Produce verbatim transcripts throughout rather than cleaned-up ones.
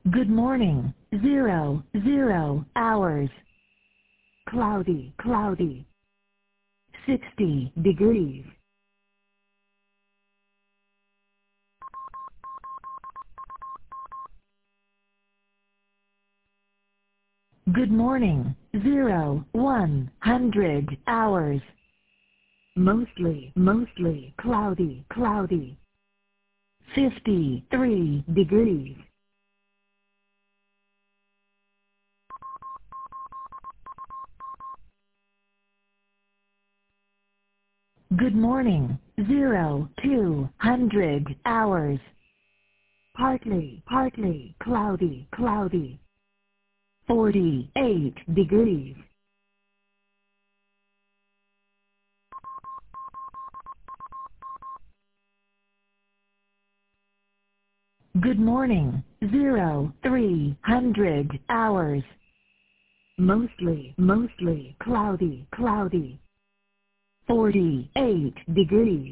Good morning. Zero, zero hours. Cloudy, cloudy. Sixty degrees. Good morning. Zero, one hundred hours. Mostly, mostly cloudy, cloudy. Fifty-three degrees. Good morning. Zero, two hundred hours. Partly, partly cloudy, cloudy. Forty-eight degrees. Good morning. Zero, three hundred hours. Mostly, mostly cloudy, cloudy. Forty-eight degrees.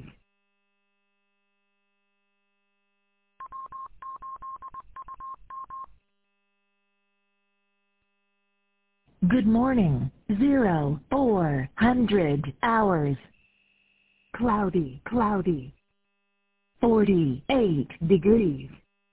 Good morning. Zero, four hundred hours. Cloudy, cloudy. Forty-eight degrees.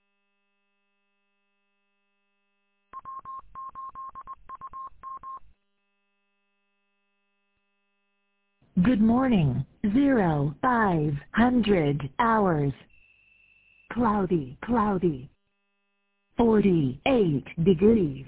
Good morning. Zero, five hundred hours. Cloudy, cloudy. Forty-eight degrees.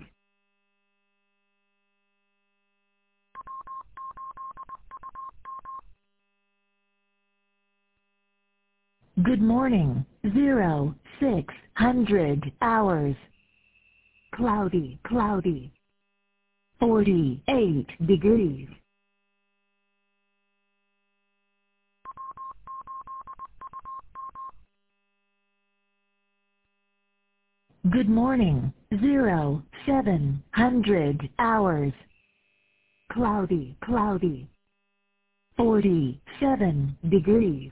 Good morning. Zero, six hundred hours. Cloudy, cloudy. Forty-eight degrees. Good morning. Zero, seven hundred hours. Cloudy, cloudy. Forty-seven degrees.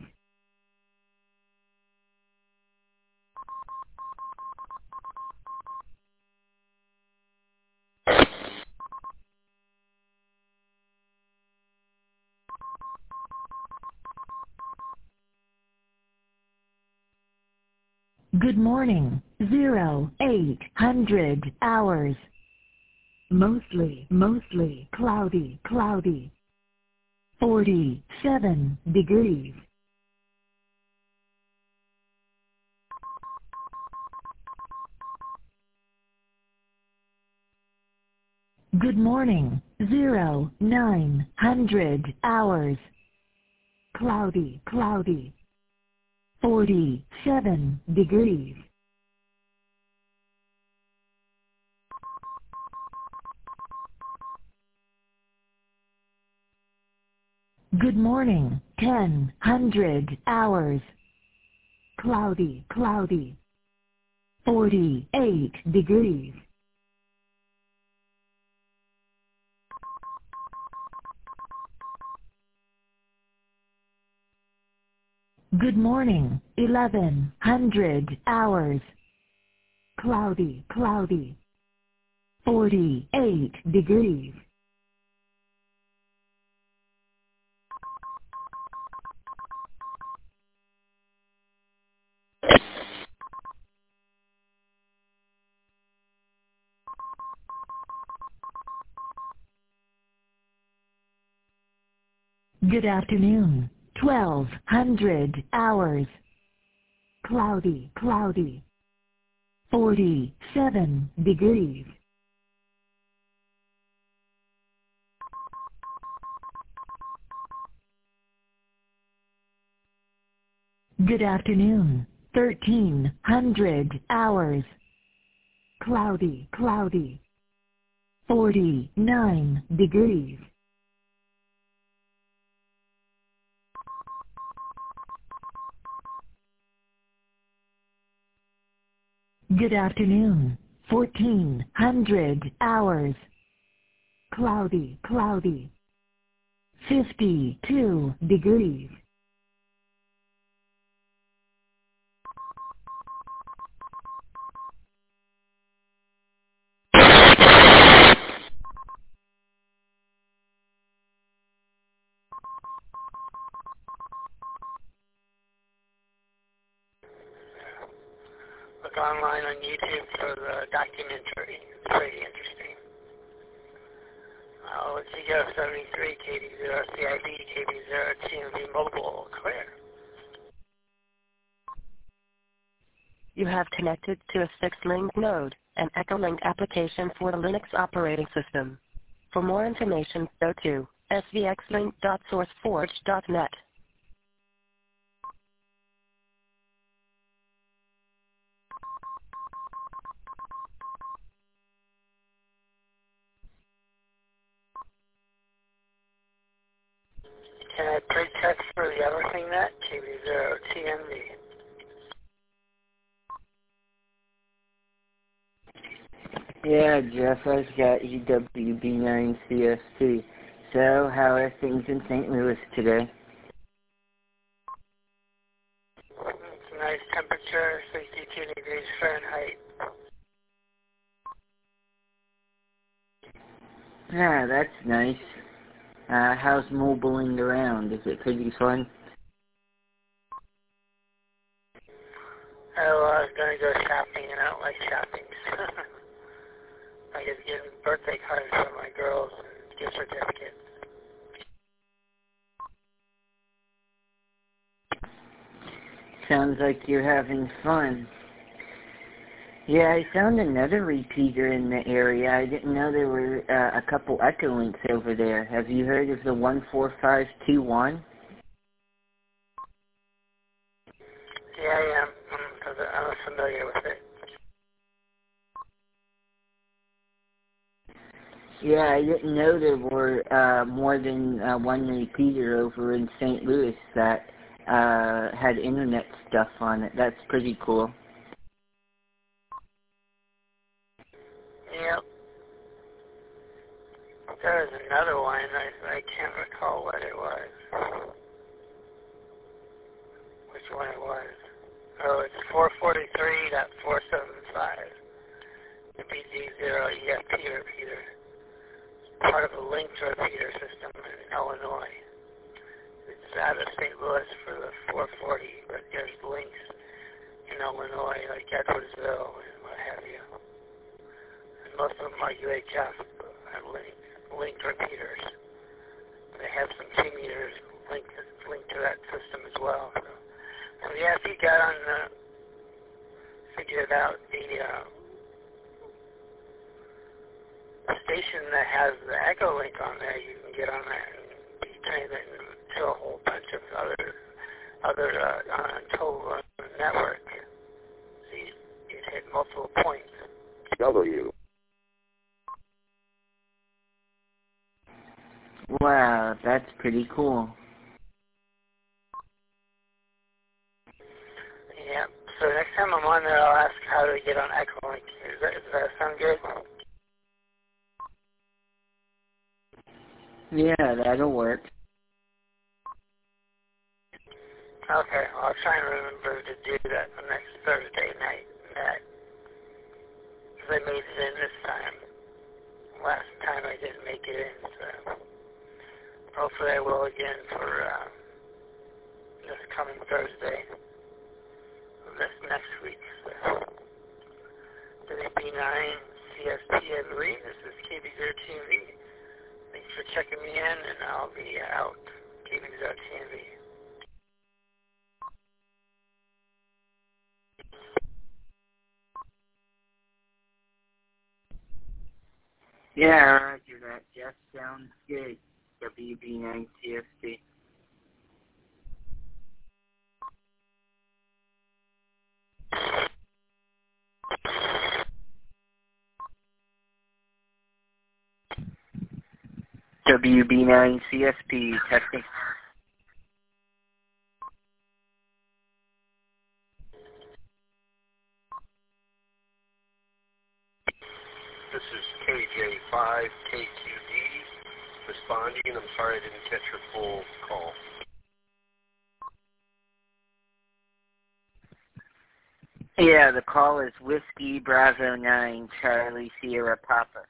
Good morning. Zero, eight hundred hours. Mostly, mostly cloudy, cloudy. Forty-seven degrees. Good morning. Zero, nine hundred hours. Cloudy, cloudy. Forty-seven degrees. Good morning. Ten hundred hours. Cloudy, cloudy. Forty-eight degrees. Good morning. Eleven hundred hours. Cloudy, cloudy. Forty-eight degrees. Good afternoon. Twelve hundred hours. Cloudy, cloudy. Forty-seven degrees. Good afternoon. Thirteen hundred hours. Cloudy, cloudy. Forty-nine degrees. Good afternoon. Fourteen hundred hours. Cloudy, cloudy. Fifty-two degrees. look online on YouTube for the documentary. It's pretty interesting. Uh, let's see, go seventy-three, K D zero C I B, K D zero T M V mobile, clear. You have connected to a six-link node, an Echolink application for the Linux operating system. For more information, go to s v x link dot sourceforge dot net. Can I pre-text for the other thing net? K D zero T M V. Yeah, Jeff, I've got E W B nine C S T. So, how are things in Saint Louis today? It's a nice temperature, sixty-two degrees Fahrenheit. Ah, that's nice. Uh, how's mobiling around? Is it pretty fun? Oh, I was going to go shopping, and I don't like shopping. I just get birthday cards for my girls and gift certificates. Sounds like you're having fun. Yeah, I found another repeater in the area. I didn't know there were uh, a couple Echolinks over there. Have you heard of the one four five two one? Yeah, I am. I'm, I'm familiar with it. Yeah, I didn't know there were uh, more than uh, one repeater over in Saint Louis that uh, had internet stuff on it. That's pretty cool. Yep. There was another one. I, I can't recall what it was. Which one it was. Oh, it's four forty-three dot four seventy-five. The B G zero E F P repeater. Part of a linked repeater system in Illinois. It's out of Saint Louis for the four forty, but there's links in Illinois, like Edwardsville and what have you. And most of them are U H F, have linked, linked repeaters. They have some T meters linked, linked to that system as well. So, so yeah, if you got on the, figured out the uh, a station that has the Echolink on there, you can get on that and be transmitting to a whole bunch of other other uh, on a total uh, network. So you, you hit multiple points. W. Wow, that's pretty cool. Yeah. So next time I'm on there, I'll ask how to get on Echolink. Does that, does that sound good? Yeah, that'll work. Okay, well, I'll try and remember to do that the next Thursday night. That, because I made it in this time. Last time I didn't make it in, so hopefully I will again for uh, this coming Thursday. This next week. So, W B nine C S P, I believe. This is K B zero T M V. Thanks for checking me in, and I'll be out. K B zero T M V. Yeah, roger that, Jeff. Sounds good. W B nine C S T. W B nine C S P testing. This is K J five K Q D responding. I'm sorry I didn't catch your full call. Yeah, the call is Whiskey Bravo nine Charlie Sierra Papa.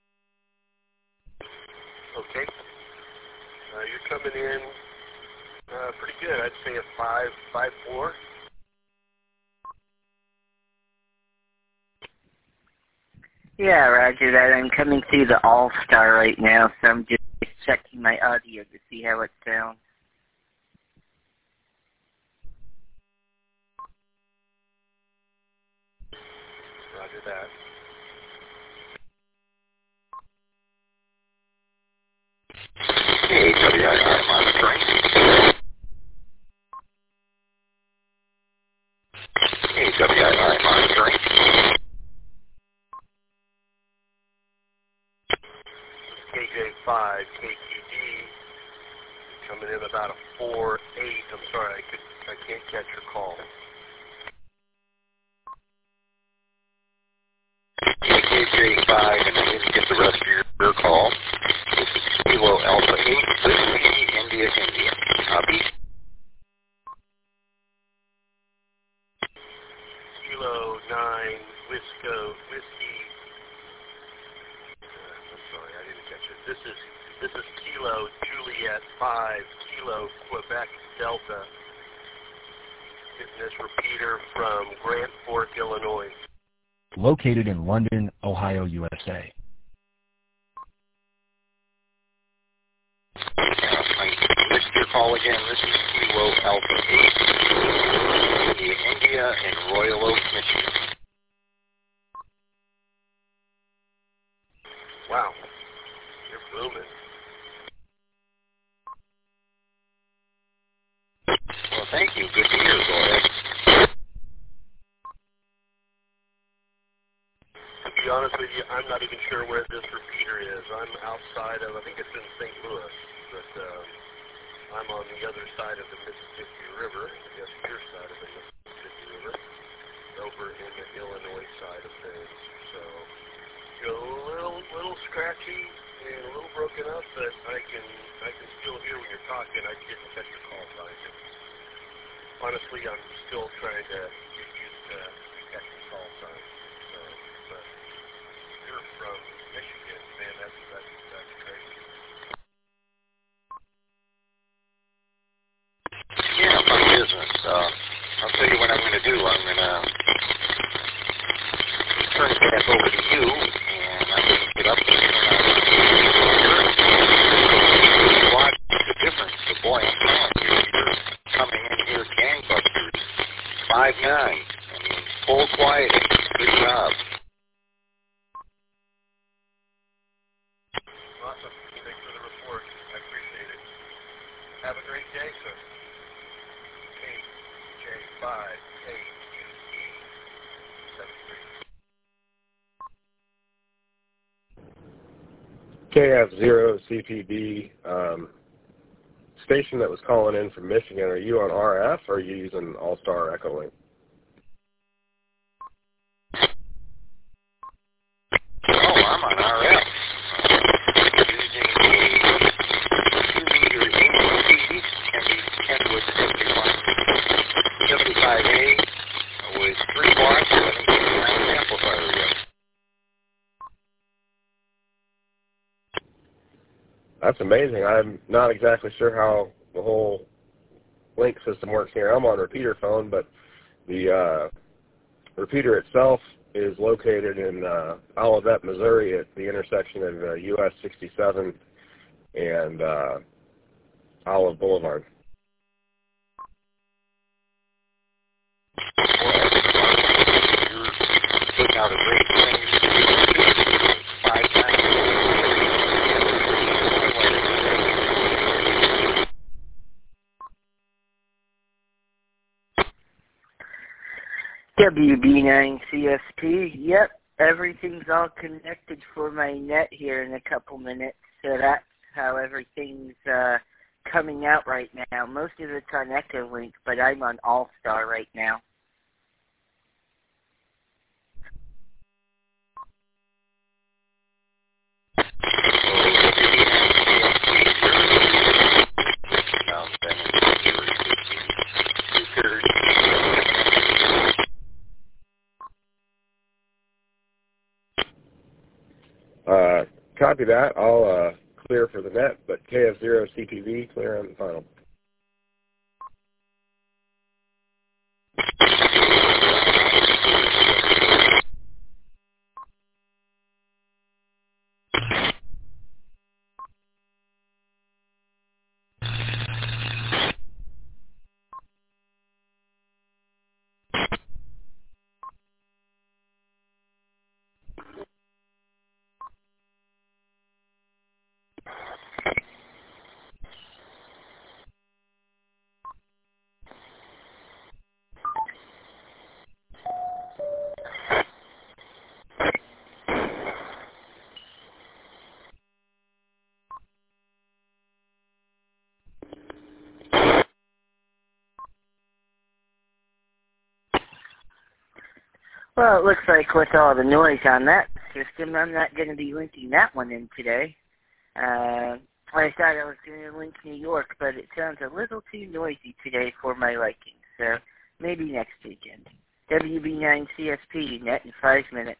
Okay. Uh, you're coming in Uh, pretty good. I'd say a five, five, four. Yeah, roger that. I'm coming through the All-Star right now, so I'm just checking my audio to see how it sounds. Roger that. Hey, W I R monitoring. Hey, W I R monitoring. K J five, K Q D, coming in about a four eight. I'm sorry, I could, I can't catch your call. K J five, and I didn't get the rest of your, your call. This is Kilo Alpha eight, Whiskey, India, India. Copy. Kilo nine, Wisco, Whiskey. Uh, I'm sorry, I didn't catch it. This is this is Kilo Juliet five, Kilo Quebec Delta. Getting this repeater from Grand Fork, Illinois. Located in London, Ohio, U S A. Uh, I missed your call again. This is Kilo Alpha eight, India, India, in Royal Oak, Michigan. Wow, you're booming. Well, thank you. Good to hear, Zoya. To be honest with you, I'm not even sure where this repeater is. I'm outside of, I think it's in Saint Louis, but um, I'm on the other side of the Mississippi River, I guess your side of the Mississippi River, over in the Illinois side of things. So, you know, a little, little scratchy and a little broken up, but I can, I can still hear when you're talking. I didn't catch your call sign. Honestly, I'm still trying to get used to catching call signs. So, but you're from Michigan, man. That's that's that's crazy. Yeah, my business. Uh, I'll tell you what I'm going to do. I'm going to turn it back over to you, and I'm going to get up and turn on the watch the difference. So boy, I'm telling you, you're coming in here gangbusters. Five nine. I mean, full quiet. Good job. Awesome. Thanks for the report. I appreciate it. Have a great day, sir. K J five K Q D seven three. K F zero C P B, um, station that was calling in from Michigan. Are you on R F or are you using All-Star Echolink? Oh, I'm on R F. Using a two-meter A P, Kenwood seventy-five A with three watts and an amplifier yet. That's amazing. I'm not exactly sure how the whole link system works here. I'm on repeater phone, but the uh, repeater itself is located in uh, Olivet, Missouri at the intersection of uh, U S sixty-seven and uh, Olive Boulevard. You're putting out a great thing. Five times. W B nine C S P, yep, everything's all connected for my net here in a couple minutes, so that's how everything's uh, coming out right now. Most of it's on Echolink, but I'm on All-Star right now. Uh, copy that. I'll uh, clear for the net, but K F zero C P V, clear on the final. Well, it looks like with all the noise on that system, I'm not going to be linking that one in today. Uh, I thought I was going to link New York, but it sounds a little too noisy today for my liking, so maybe next weekend. W B nine C S P, net in five minutes.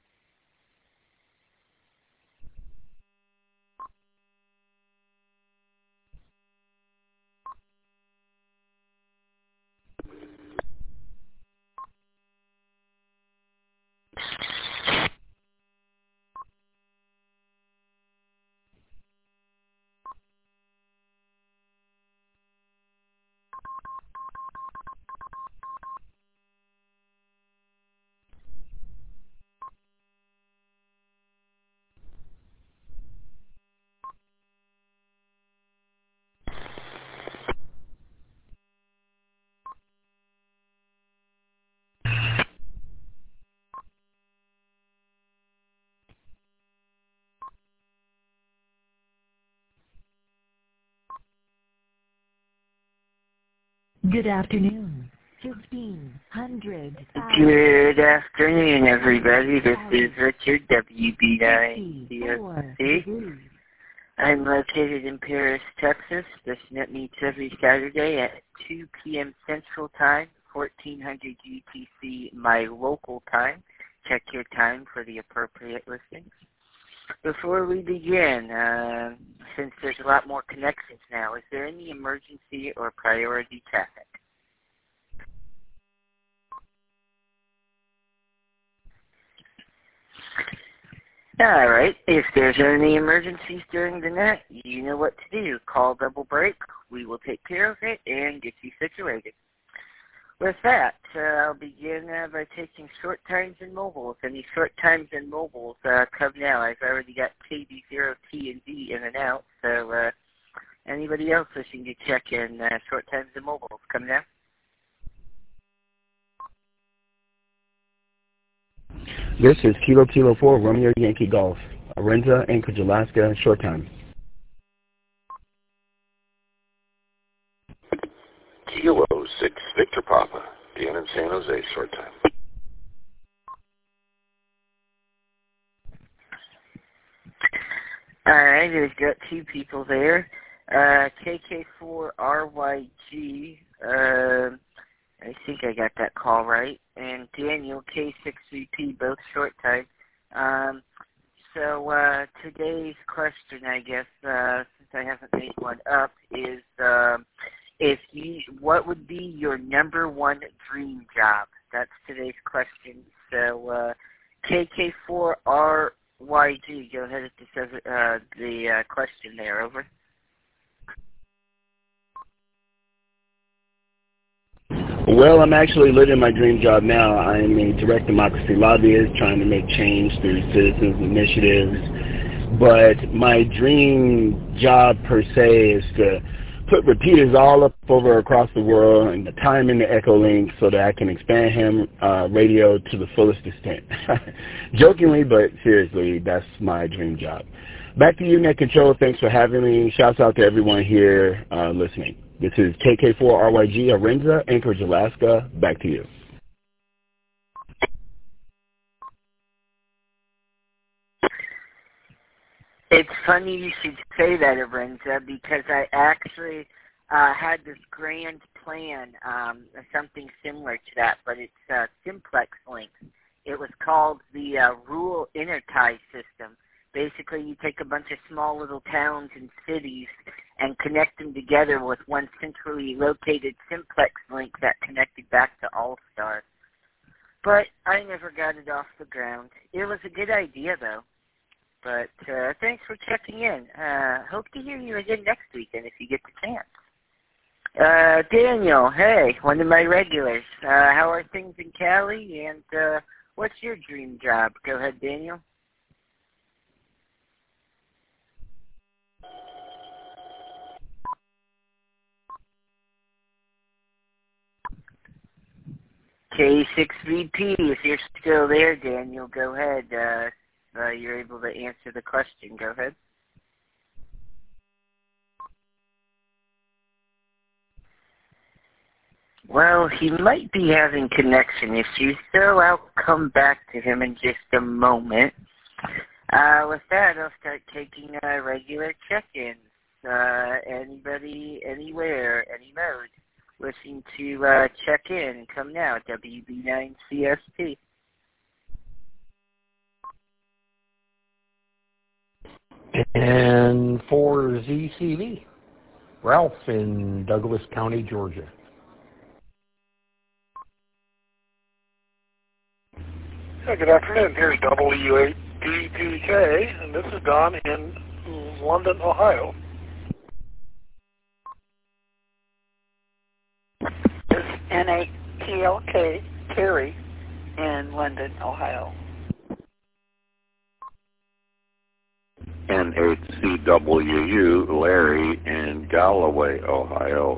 Good afternoon. fifteen hundred. Good afternoon, everybody. This is Richard, W B nine C S P. I'm located in Paris, Texas. This net meets every Saturday at two p.m. Central Time, fourteen hundred U T C, my local time. Check your time for the appropriate listings. Before we begin, uh, since there's a lot more connections now, is there any emergency or priority traffic? All right. If there's any emergencies during the night, you know what to do. Call Double Break. We will take care of it and get you situated. With that, uh, I'll begin uh, by taking short times and mobiles. Any short times and mobiles uh, come now. I've already got K B zero T and D in and out, so uh, anybody else wishing to check in uh, short times and mobiles, come now. This is Kilo Kilo four, Romeo Yankee Golf, Arenza, Anchorage, Alaska, short time. Kilo six, Victor Papa, again in San Jose, short time. All right, we've got two people there. Uh, K K four R Y G, uh, I think I got that call right, and Daniel K six V P, both short time. Um, so uh, today's question, I guess, uh, since I haven't made one up, is um, if you, what would be your number one dream job? That's today's question. So uh, K K four R Y G, go ahead with the, uh, the uh, question there. Over. Well, I'm actually living my dream job now. I'm a direct democracy lobbyist trying to make change through citizens initiatives. But my dream job per se is to put repeaters all up over across the world and the time in the Echolink so that I can expand ham uh, radio to the fullest extent. Jokingly, but seriously, that's my dream job. Back to you, Net Control. Thanks for having me. Shouts out to everyone here uh, listening. This is K K four R Y G, Arenza, Anchorage, Alaska. Back to you. It's funny you should say that, Arenza, because I actually uh, had this grand plan, um, something similar to that, but it's uh, Simplex Links. It was called the uh, Rural Intertie System. Basically, you take a bunch of small little towns and cities and connect them together with one centrally located simplex link that connected back to All-Star. But I never got it off the ground. It was a good idea, though. But uh, thanks for checking in. Uh, hope to hear you again next weekend if you get the chance. Uh, Daniel, hey, one of my regulars. Uh, how are things in Cali? And uh, what's your dream job? Go ahead, Daniel. K six V P, if you're still there, Daniel, go ahead. Uh, uh, you're able to answer the question. Go ahead. Well, he might be having connection issues, so I'll come back to him in just a moment. Uh, with that, I'll start taking uh, regular check-ins. Uh, anybody, anywhere, any mode, wishing to uh, check in, come now, W B nine C S P. And for Z C V, Ralph in Douglas County, Georgia. Yeah, good afternoon. Here's W eight D P K, and this is Don in London, Ohio. This is N A T L K, Terry, in London, Ohio. N eight C W U, Larry in Galloway, Ohio.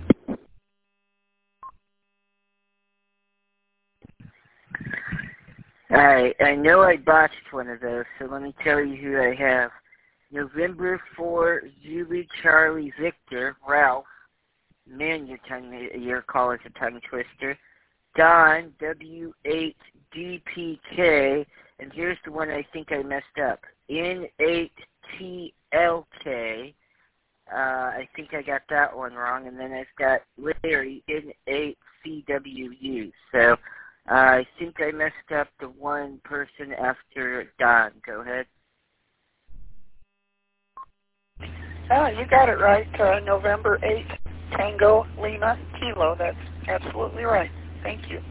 Alright, I know I botched one of those, so let me tell you who I have. November four, Zulu Charlie Victor, Ralph. Man, your tongue, your call is a tongue twister. Don, W eight D P K, and here's the one I think I messed up. N eight T L K. Uh, I think I got that one wrong, and then I've got Larry, N eight C W U. So, uh, I think I messed up the one person after Don. Go ahead. Oh, you got it right. Uh, November eighth, Tango Lima Kilo. That's absolutely right. Thank you.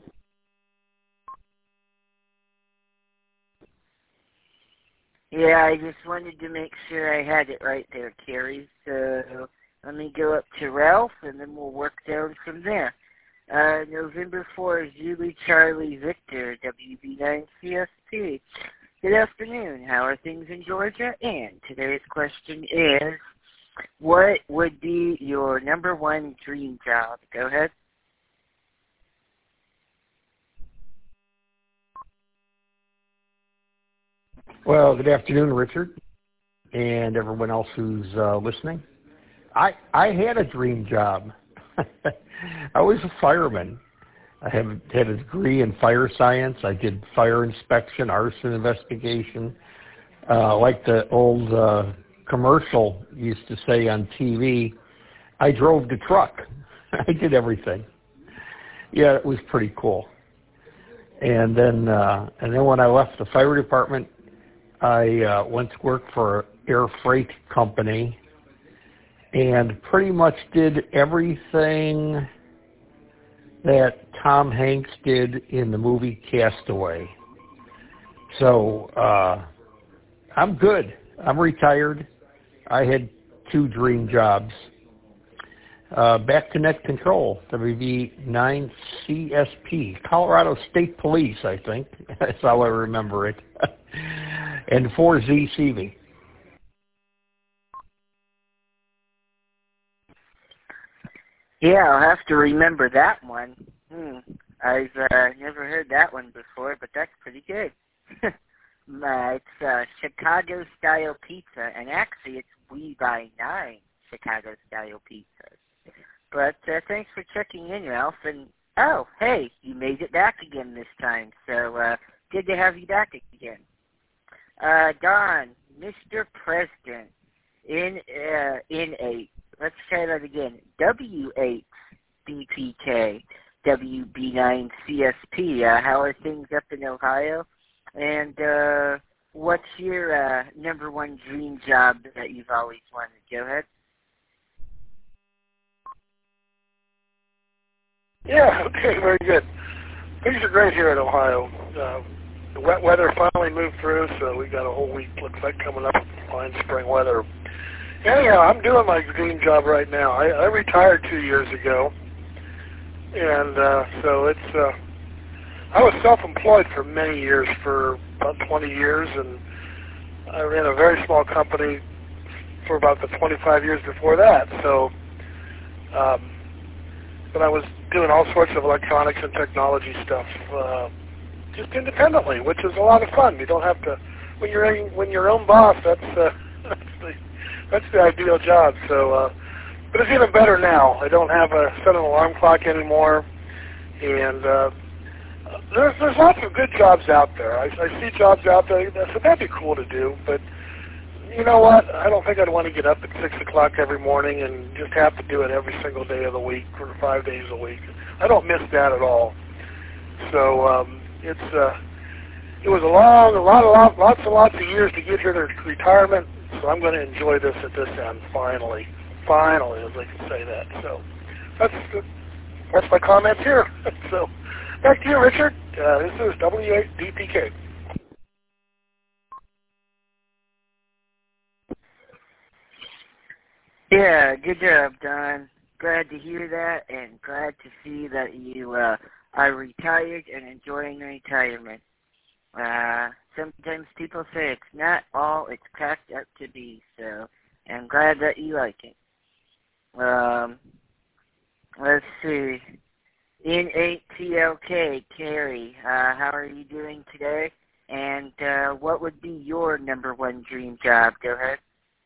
Yeah, I just wanted to make sure I had it right there, Carrie. So let me go up to Ralph, and then we'll work down from there. Uh, November fourth, Zulu Charlie Victor, W B nine C S P. Good afternoon. How are things in Georgia? And today's question is, what would be your number one dream job? Go ahead. Well, good afternoon, Richard, and everyone else who's uh, listening. I I had a dream job. I was a fireman. I have had a degree in fire science. I did fire inspection, arson investigation. Uh, like the old uh, commercial used to say on T V, I drove the truck. I did everything. Yeah, it was pretty cool. And then uh, and then when I left the fire department, I uh, went to work for an air freight company and pretty much did everything that Tom Hanks did in the movie Castaway. So uh, I'm good. I'm retired. I had two dream jobs. Uh, back to Net Control, W B nine C S P, Colorado State Police, I think. That's how I remember it. And for Z C V. Yeah, I'll have to remember that one. Hmm. I've uh, never heard that one before, but that's pretty good. uh, it's uh, Chicago-style pizza, and actually it's We Buy Nine Chicago-style pizzas. But uh, thanks for checking in, Ralph. And, oh, hey, you made it back again this time, so uh, good to have you back again. Uh, Don, Mister President, in uh, in eight. Let's try that again. W eight B P K, W B nine C S P. Uh, how are things up in Ohio? And uh, what's your uh, number one dream job that you've always wanted? Go ahead. Yeah, okay, very good. Things are great here in Ohio. Uh, the wet weather finally moved through, so we got a whole week, looks like, coming up, fine spring weather. Anyhow, I'm doing my dream job right now. I, I retired two years ago, and uh, so it's, uh, I was self-employed for many years, for about twenty years, and I ran a very small company for about the twenty-five years before that, so, um, but I was doing all sorts of electronics and technology stuff, uh, just independently, which is a lot of fun. You don't have to, when you're in, when you're your own boss, that's, uh, that's the, that's the ideal job. So, uh, but it's even better now. I don't have a set an alarm clock anymore, and uh, there's there's lots of good jobs out there. I, I see jobs out there. So that'd be cool to do, but you know what? I don't think I'd want to get up at six o'clock every morning and just have to do it every single day of the week for five days a week. I don't miss that at all. So um, it's uh, it was a long, a lot, a lot, lots and lots of years to get here to retirement. So I'm going to enjoy this at this end. Finally, finally, as I can say that. So that's that's my comments here. So back to you, Richard. Uh, this is W eight D P K. Yeah, good job, Don. Glad to hear that, and glad to see that you uh, are retired and enjoying retirement. Uh, sometimes people say it's not all it's cracked up to be, so I'm glad that you like it. Um, let's see. N eight T L K, Carrie, uh, how are you doing today? And uh, what would be your number one dream job? Go ahead.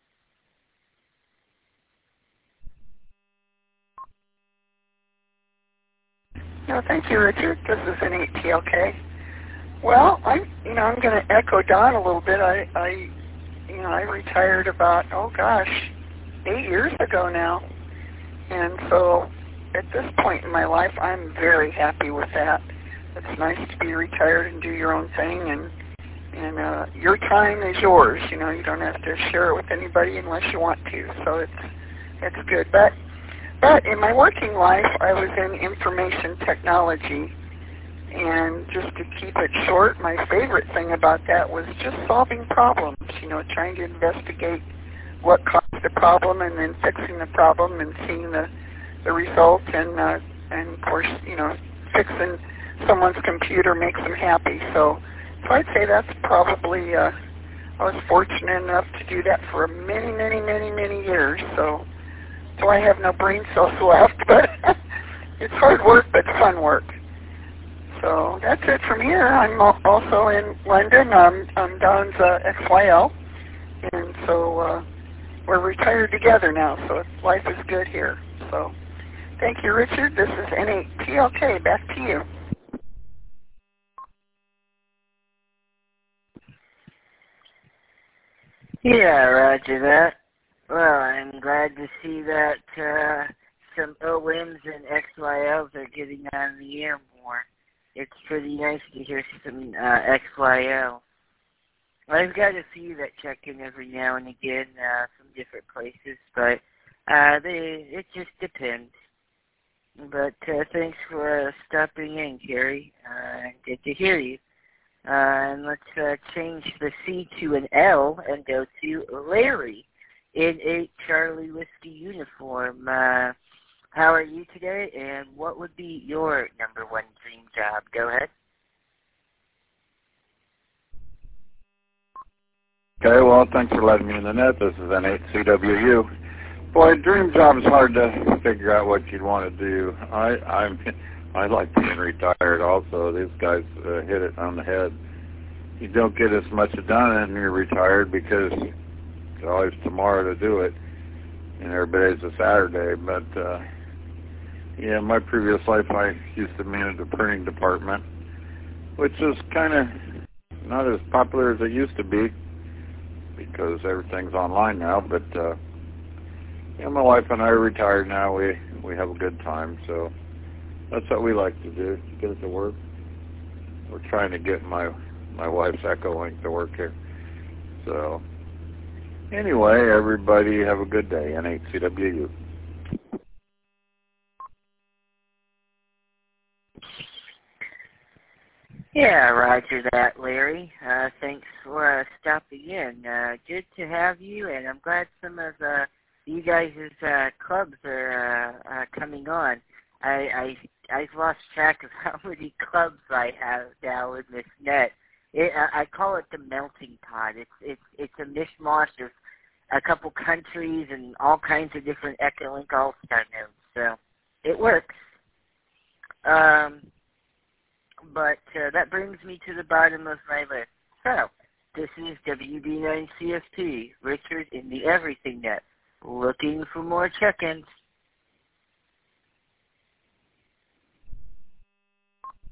No, thank you, Richard. This is N eight T L K. Well, I, you know, I'm going to echo Don a little bit. I, I, you know, I retired about, oh gosh, eight years ago now, and so at this point in my life, I'm very happy with that. It's nice to be retired and do your own thing, and and uh, your time is yours. You know, you don't have to share it with anybody unless you want to. So it's it's good. But but in my working life, I was in information technology. And just to keep it short, my favorite thing about that was just solving problems, you know, trying to investigate what caused the problem and then fixing the problem and seeing the, the result and, uh, and, of course, you know, fixing someone's computer makes them happy. So, so I'd say that's probably, uh, I was fortunate enough to do that for many, many, many, many years. So, so I have no brain cells left, but it's hard work but fun work. So that's it from here. I'm also in London. I'm, I'm Don's uh, X Y L, and so uh, we're retired together now, so life is good here. So thank you, Richard. This is N eight T L K. Back to you. Yeah, roger that. Well, I'm glad to see that uh, some O Ms and X Y Ls are getting on the air more. It's pretty nice to hear some uh, X Y L. I've got a few that check in every now and again uh, from different places, but uh, they, it just depends. But uh, thanks for uh, stopping in, Carrie. Uh, good to hear you. Uh, and let's uh, change the C to an L and go to Larry in a Charlie Whiskey uniform. Uh, How are you today, and what would be your number one dream job? Go ahead. Okay, well, thanks for letting me in the net. This is N eight C W U. Boy, dream job is hard to figure out what you'd want to do. I I'm I like being retired also. These guys uh, hit it on the head. You don't get as much done when you're retired because it's always tomorrow to do it, and every day's a Saturday, but uh yeah, in my previous life, I used to manage the printing department, which is kind of not as popular as it used to be because everything's online now. But uh, yeah, my wife and I are retired now. We we have a good time, so that's what we like to do. Get it to work. We're trying to get my my wife's Echolink to work here. So anyway, everybody have a good day. N eight C W U. Yeah, roger that, Larry. Uh, thanks for uh, stopping in. Uh, good to have you, and I'm glad some of uh, you guys' uh, clubs are uh, uh, coming on. I, I, I've lost track of how many clubs I have now in this net. It, I, I call it the melting pot. It's, it's, it's a mishmash of a couple countries and all kinds of different Echolink All-Star nodes, so it works. Um... But uh, that brings me to the bottom of my list. So, this is W D nine C S P, Richard in the Everything Net, looking for more check-ins.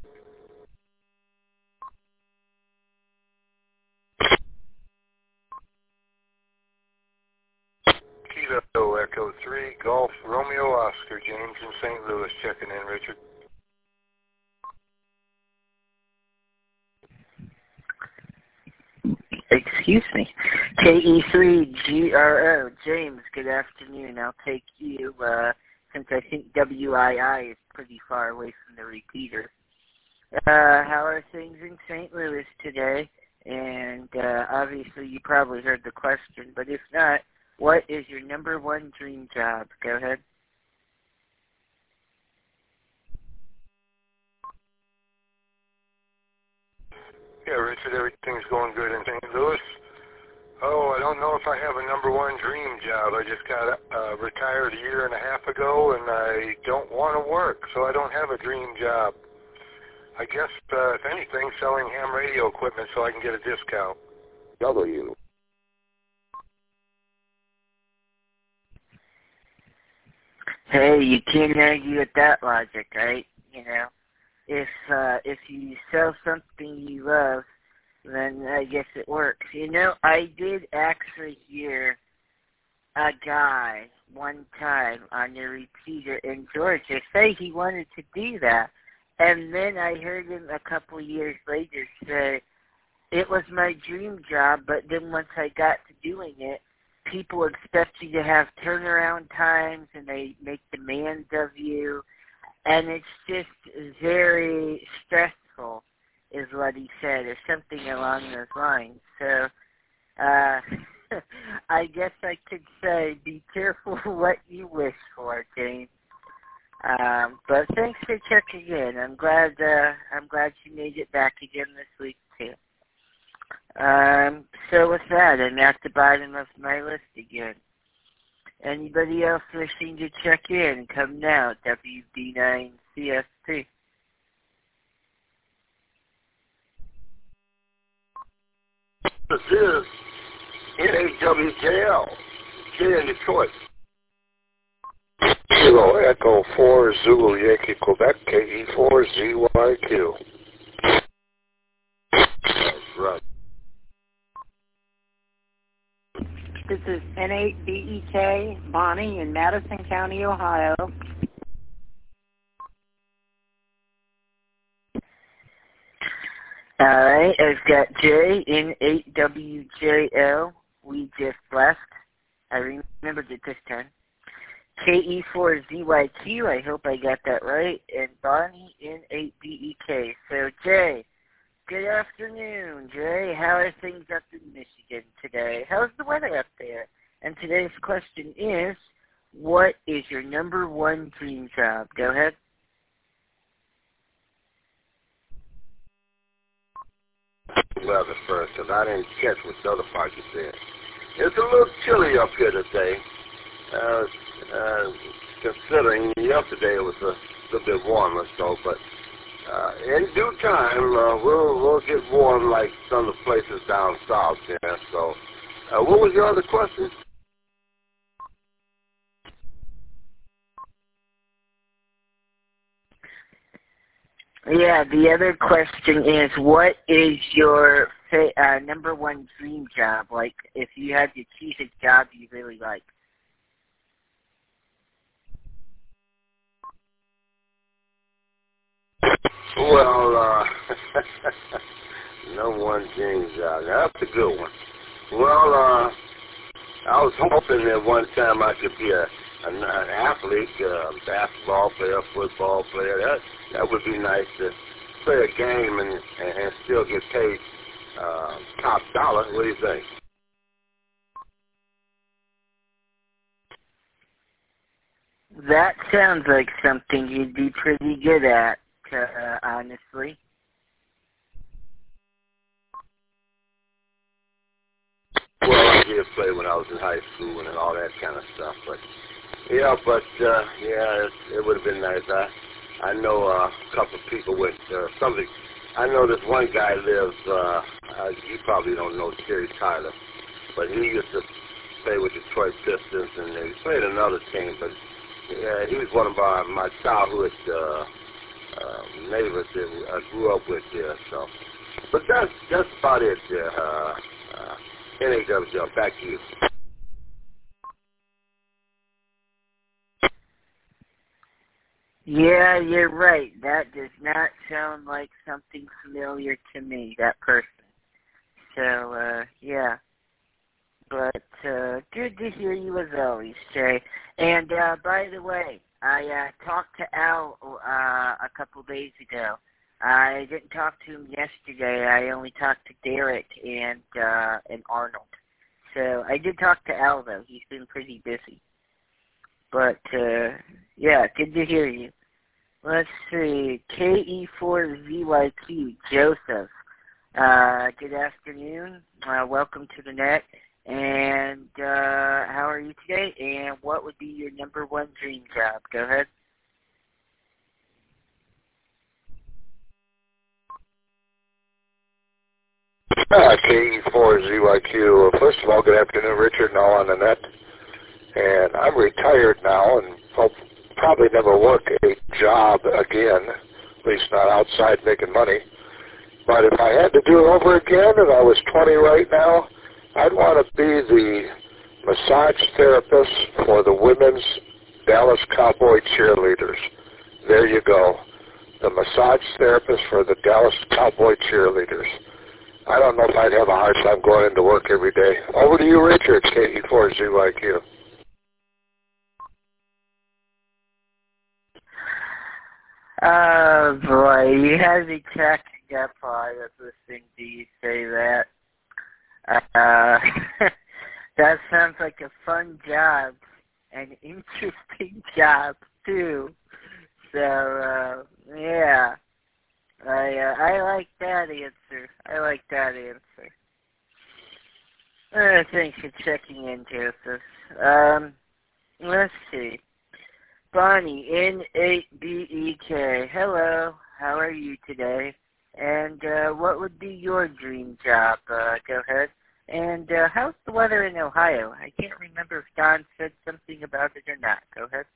Kilo Echo three, Golf Romeo Oscar, James in Saint Louis, checking in, Richard. Excuse me. K E three G R O, James, good afternoon. I'll take you, uh, since I think W I I is pretty far away from the repeater. Uh, how are things in Saint Louis today? And uh, obviously you probably heard the question, but if not, what is your number one dream job? Go ahead. Yeah, Richard, everything's going good in Saint Louis. Oh, I don't know if I have a number one dream job. I just got uh, retired a year and a half ago, and I don't want to work, so I don't have a dream job. I guess, uh, if anything, selling ham radio equipment so I can get a discount. W. Hey, you can't argue with that logic, right? You know, if uh, if you sell something you love, then I guess it works. You know, I did actually hear a guy one time on the repeater in Georgia say he wanted to do that. And then I heard him a couple years later say, it was my dream job, but then once I got to doing it, people expect you to have turnaround times and they make demands of you. And it's just very stressful, is what he said, or something along those lines. So uh, I guess I could say be careful what you wish for, James. Um, but thanks for checking in. I'm glad uh, I'm glad you made it back again this week too. Um, so with that, I'm at the bottom of my list again. Anybody else wishing to check in? Come now, W B nine C S T. This is N H W J L, J in Detroit. Kilo Echo four Zulu Yankee Quebec, K E four Z Y Q. That's right. This is N eight B E K, Bonnie in Madison County, Ohio. All right, I've got J in eight W J L. We just left. I remembered it this time. K E four Z Y Q, I hope I got that right, and Bonnie in eight B E K. So, Jay, good afternoon, Jay. How are things up in Michigan today? How's the weather up there? And today's question is, what is your number one dream job? Go ahead. Weather first, because I didn't catch what the other part you said. It's a little chilly up here today. Uh, uh, considering yesterday it was a, a bit warmer, so, but uh, in due time, uh, we'll, we'll get warm like some of the places down south here. So, uh, what was your other question? Yeah, the other question is, what is your uh, number one dream job? Like, if you had to choose a job you really like. Well, uh, no one dream job. That's a good one. Well, uh, I was hoping that one time I could be a, a an athlete, a basketball player, football player. That that would be nice to play a game and and, and still get paid uh, top dollar. What do you think? That sounds like something you'd be pretty good at, uh, honestly. Well, I did play when I was in high school and all that kind of stuff, but yeah, but uh, yeah, it, it would have been nice. I I know uh, a couple of people with uh, somebody. I know this one guy lives. Uh, uh, you probably don't know Terry Tyler, but he used to play with Detroit Pistons, and he played another team. But yeah, he was one of our, my childhood uh, uh, neighbors that I grew up with there. So, but that's that's about it. There, uh, uh, N A W. Back to you. Yeah, you're right. That does not sound like something familiar to me, that person. So, uh, yeah. But, uh, good to hear you as always, Jay. And, uh, by the way, I, uh, talked to Al, uh, a couple days ago. I didn't talk to him yesterday. I only talked to Derek and, uh, and Arnold. So, I did talk to Al, though. He's been pretty busy. But, uh, yeah, good to hear you. Let's see, K E four Z Y Q, Joseph. Uh, good afternoon. Uh, welcome to the net. And uh, how are you today? And what would be your number one dream job? Go ahead. Uh, K E four Z Y Q. First of all, good afternoon, Richard, now on the net. And I'm retired now and hope probably never work a job again, at least not outside making money. But if I had to do it over again and I was twenty right now, I'd want to be the massage therapist for the women's Dallas Cowboy cheerleaders. There you go. The massage therapist for the Dallas Cowboy cheerleaders. I don't know if I'd have a hard time going into work every day. Over to you, Richard, K E four Z Y Q. Oh, boy, you had me cracking up while I was listening to you say that. Uh, that sounds like a fun job, an interesting job, too. So, uh, yeah, I, uh, I like that answer. I like that answer. Uh, thanks for checking in, Joseph. Um, let's see. Bonnie, N eight B E K. Hello, how are you today? And uh, what would be your dream job? Uh, go ahead. And uh, how's the weather in Ohio? I can't remember if Don said something about it or not. Go ahead.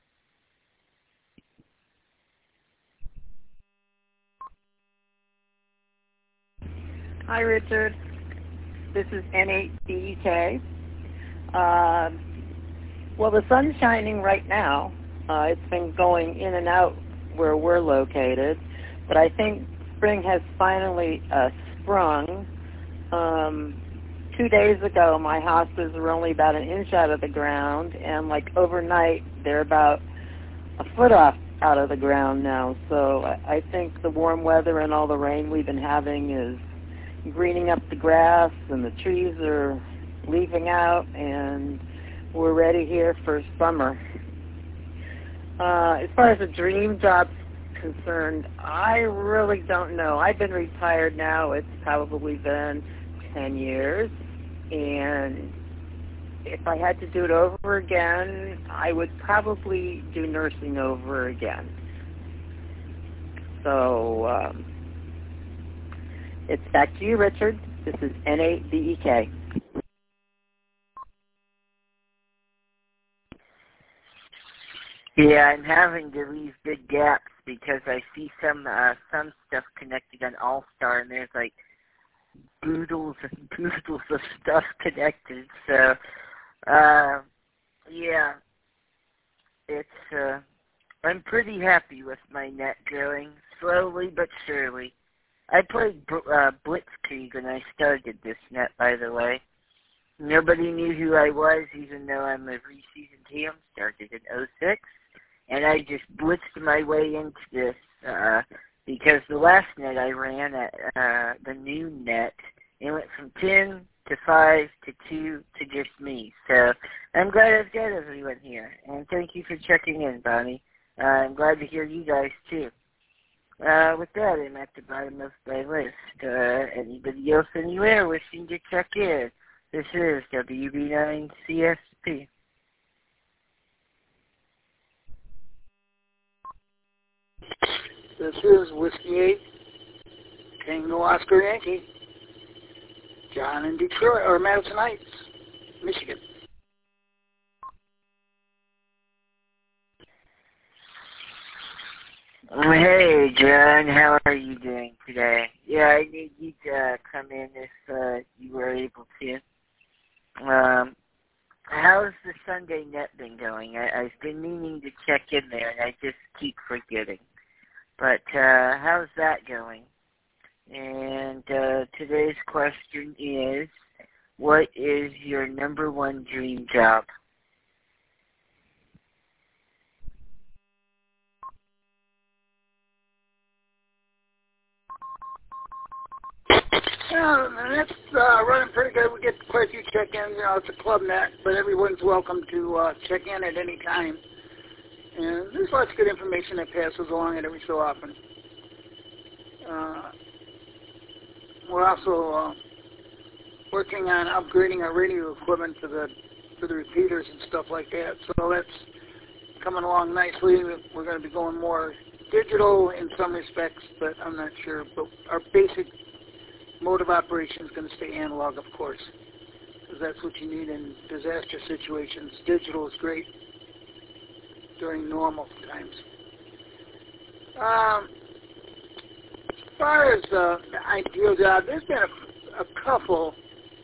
Hi, Richard. This is N eight B E K. Uh, well, the sun's shining right now. Uh, it's been going in and out where we're located, but I think spring has finally uh, sprung. Um, two days ago, my hostas were only about an inch out of the ground, and like overnight, they're about a foot off out of the ground now. So I, I think the warm weather and all the rain we've been having is greening up the grass, and the trees are leafing out, and we're ready here for summer. Uh, as far as a dream job's concerned, I really don't know. I've been retired now. It's probably been ten years. And if I had to do it over again, I would probably do nursing over again. So um, it's back to you, Richard. This is N eight B E K. Yeah, I'm having to leave big gaps because I see some uh, some stuff connected on All-Star, and there's like boodles and boodles of stuff connected. So, uh, yeah, it's uh, I'm pretty happy with my net going slowly but surely. I played uh, Blitzkrieg when I started this net, by the way. Nobody knew who I was, even though I'm a re-seasoned team. Started in oh six. And I just blitzed my way into this uh, because the last net I ran at uh, the noon net, it went from ten to five to two to just me. So I'm glad I've got everyone here. And thank you for checking in, Bonnie. Uh, I'm glad to hear you guys, too. Uh, with that, I'm at the bottom of my list. Uh, anybody else anywhere wishing to check in? This is W B nine C S P. This is Whiskey eight, Tango Oscar Yankee, John in Detroit, or Madison Heights, Michigan. Hey, John, how are you doing today? Yeah, I need you to uh, come in if uh, you were able to. Um, how's the Sunday net been going? I, I've been meaning to check in there, and I just keep forgetting. But uh, how's that going? And uh, today's question is, what is your number one dream job? Yeah, that's uh, running pretty good. We get quite a few check-ins. You know, it's a club net, but everyone's welcome to uh, check in at any time. And there's lots of good information that passes along it every so often. Uh, we're also uh, working on upgrading our radio equipment to the to the repeaters and stuff like that. So that's coming along nicely. We're going to be going more digital in some respects, but I'm not sure. But our basic mode of operation is going to stay analog, of course, because that's what you need in disaster situations. Digital is great during normal times. Um, as far as uh, the ideal job, there's been a, a couple,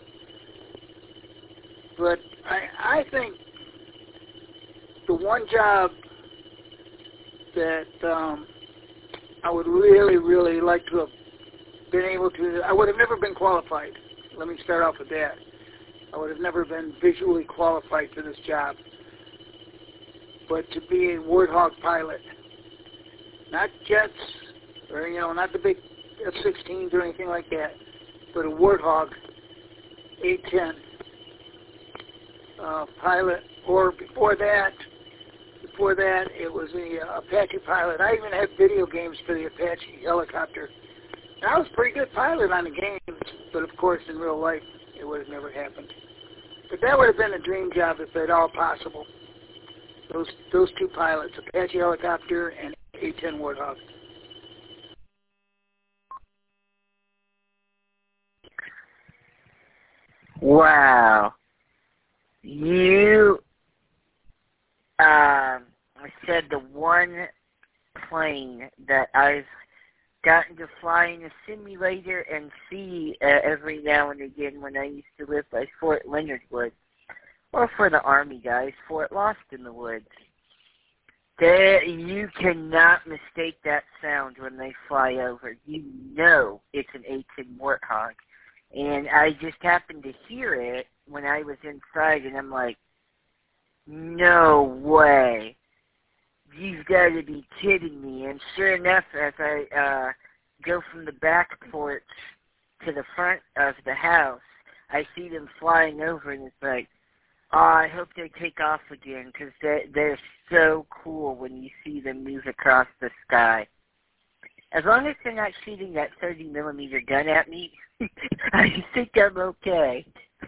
but I, I think the one job that um, I would really, really like to have been able to, I would have never been qualified. Let me start off with that. I would have never been visually qualified for this job. But to be a Warthog pilot, not jets, or, you know, not the big F sixteens or anything like that, but a Warthog A ten uh, pilot, or before that, before that, it was the uh, Apache pilot. I even had video games for the Apache helicopter. And I was a pretty good pilot on the games, but of course in real life it would have never happened. But that would have been a dream job if at all possible. Those those two pilots, Apache helicopter and A ten Warthog. Wow. You um, said the one plane that I've gotten to fly in a simulator and see uh, every now and again when I used to live by Fort Leonard Wood, or for the Army guys, Fort Lost in the Woods. There, you cannot mistake that sound when they fly over. You know it's an A ten Warthog. And I just happened to hear it when I was inside, and I'm like, no way. You've got to be kidding me. And sure enough, as I uh, go from the back porch to the front of the house, I see them flying over, and it's like, oh, I hope they take off again, because they're, they're so cool when you see them move across the sky. As long as they're not shooting that thirty millimeter gun at me, I think I'm okay.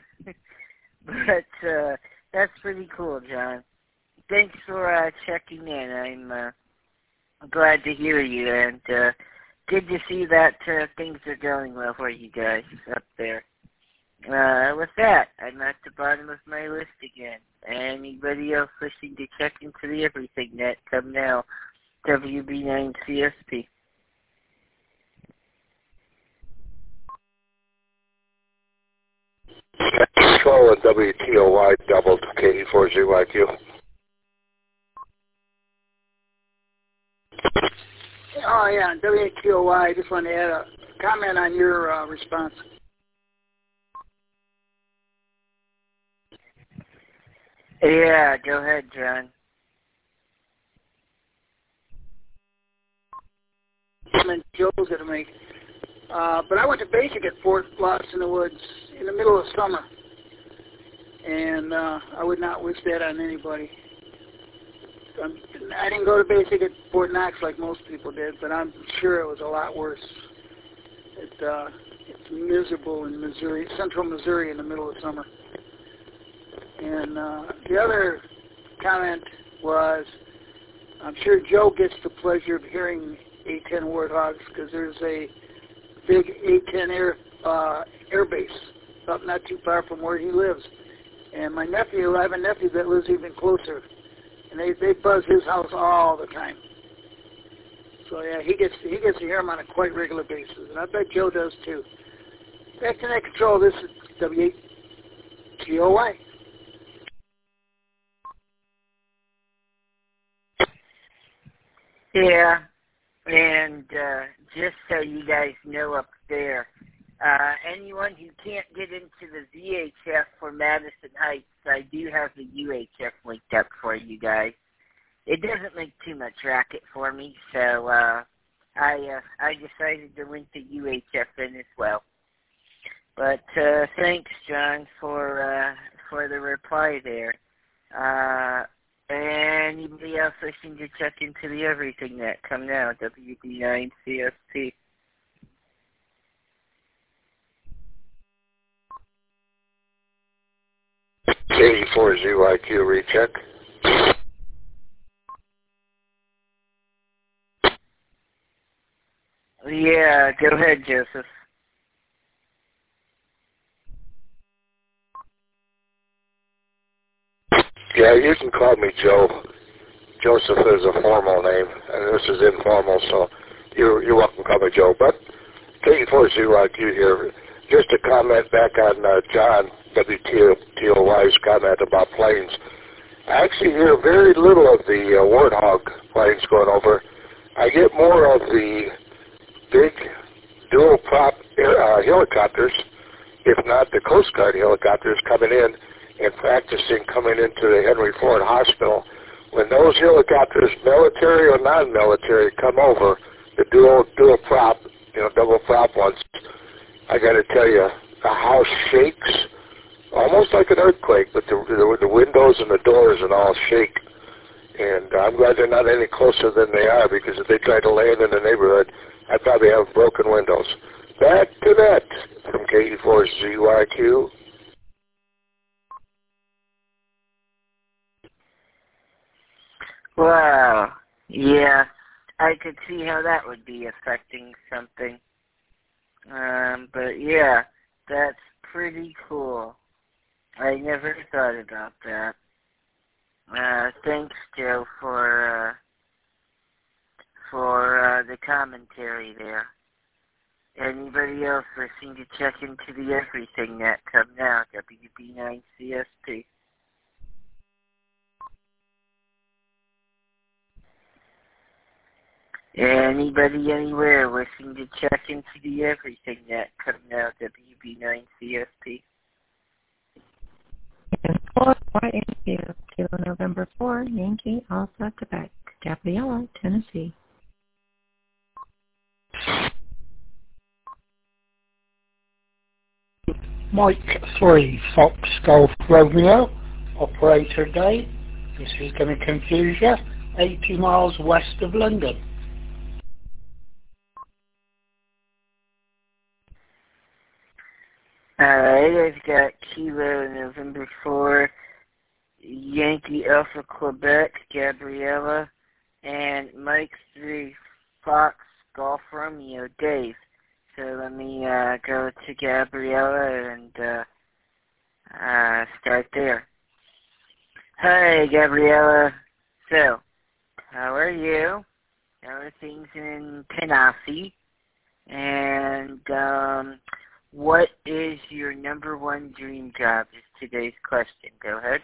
But uh, that's pretty cool, John. Thanks for uh, checking in. I'm uh, glad to hear you, and uh, good to see that uh, things are going well for you guys up there. Uh, with that, I'm at the bottom of my list again. Anybody else wishing to check into the Everything Net, come now. W B nine C S P. Control and W T O Y doubled K E four Z Y Q. Oh, yeah, W T O Y. I just want to add a comment on your uh, response. Yeah, go ahead, John. And Joe's going to make. Uh, but I went to basic at Fort Lost in the Woods in the middle of summer. And uh, I would not wish that on anybody. I'm, I didn't go to basic at Fort Knox like most people did, but I'm sure it was a lot worse. It, uh, it's miserable in Missouri, central Missouri in the middle of summer. And uh, the other comment was, I'm sure Joe gets the pleasure of hearing A ten Warthogs because there's a big A ten air uh, air base up not too far from where he lives. And my nephew, I have a nephew that lives even closer, and they, they buzz his house all the time. So yeah, he gets he gets to hear them on a quite regular basis, and I bet Joe does too. Back to Net Control. This is W eight T O Y. Yeah, and uh, just so you guys know up there, uh, anyone who can't get into the V H F for Madison Heights, I do have the U H F linked up for you guys. It doesn't make too much racket for me, so uh, I uh, I decided to link the U H F in as well. But uh, thanks, John, for uh, for the reply there. Uh, anybody else wishing to check into the Everything Net? Come now, W D nine C S P. eighty-four Z Y Q recheck. Yeah, go ahead, Joseph. Yeah, you can call me Joe. Joseph is a formal name, and this is informal, so you're, you're welcome to call me Joe. But K four Z Y Q here. Just a comment back on uh, John W T O Y's comment about planes. I actually hear very little of the uh, Warthog planes going over. I get more of the big dual prop uh, helicopters, if not the Coast Guard helicopters, coming in and practicing coming into the Henry Ford Hospital. When those helicopters, military or non-military, come over, the dual dual prop, you know, double prop ones, I got to tell you, the house shakes almost like an earthquake, but the, the, the windows and the doors and all shake. And I'm glad they're not any closer than they are, because if they tried to land in the neighborhood, I'd probably have broken windows. Back to that from K four Z Y Q. Wow. Yeah, I could see how that would be affecting something. Um, but yeah, that's pretty cool. I never thought about that. Uh, thanks, Joe, for uh, for uh, the commentary there. Anybody else wishing to check into the Everything Net? Come now, W B nine C S P. Anybody anywhere wishing to check into the Everything Net? Come now, W B nine C S P. four Y N Q, Kilo November four, Yankee Alpha, Quebec, Gabriella, Tennessee. Mike three, Fox Golf Romeo, operator day. This is going to confuse you. eighty miles west of London. Alright, I've got Kilo November four, Yankee Alpha Quebec, Gabriella, and Mike three, Fox Golf Romeo, Dave. So let me uh, go to Gabriella and uh, uh, start there. Hi, Gabriella. So, how are you? How are things in Tennessee? And, um... what is your number one dream job is today's question. Go ahead.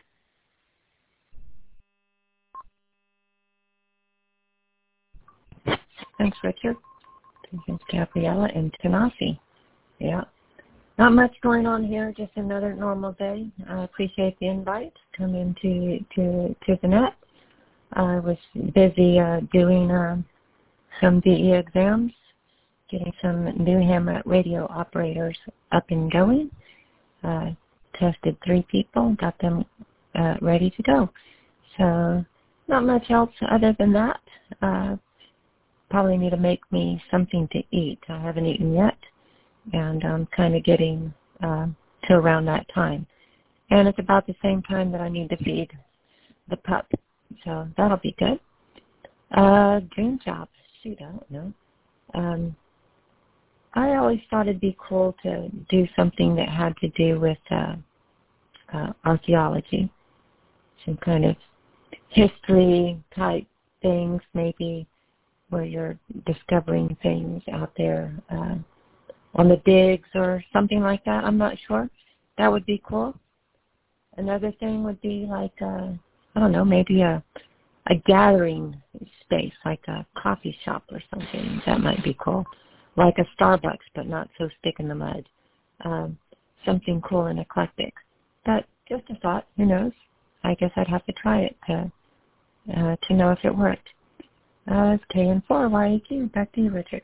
Thanks, Richard. This is Gabriella in Tennessee. Yeah. Not much going on here, just another normal day. I appreciate the invite. Come into to, to the net. I was busy uh, doing uh, some D E exams, getting some new ham radio operators up and going. Uh, tested three people, got them uh, ready to go. So not much else other than that. Uh, probably need to make me something to eat. I haven't eaten yet, and I'm kind of getting uh, to around that time. And it's about the same time that I need to feed the pup. So that'll be good. Uh, dream job. Shoot, I don't know. Um, I always thought it'd be cool to do something that had to do with uh, uh, archaeology, some kind of history type things, maybe where you're discovering things out there uh, on the digs or something like that. I'm not sure. That would be cool. Another thing would be like, uh, I don't know, maybe a a gathering space, like a coffee shop or something. That might be cool. Like a Starbucks, but not so stick in the mud. Um, something cool and eclectic. But just a thought. Who knows? I guess I'd have to try it to uh, to know if it worked. Uh, it's K N four Y A Q. Back to you, Richard.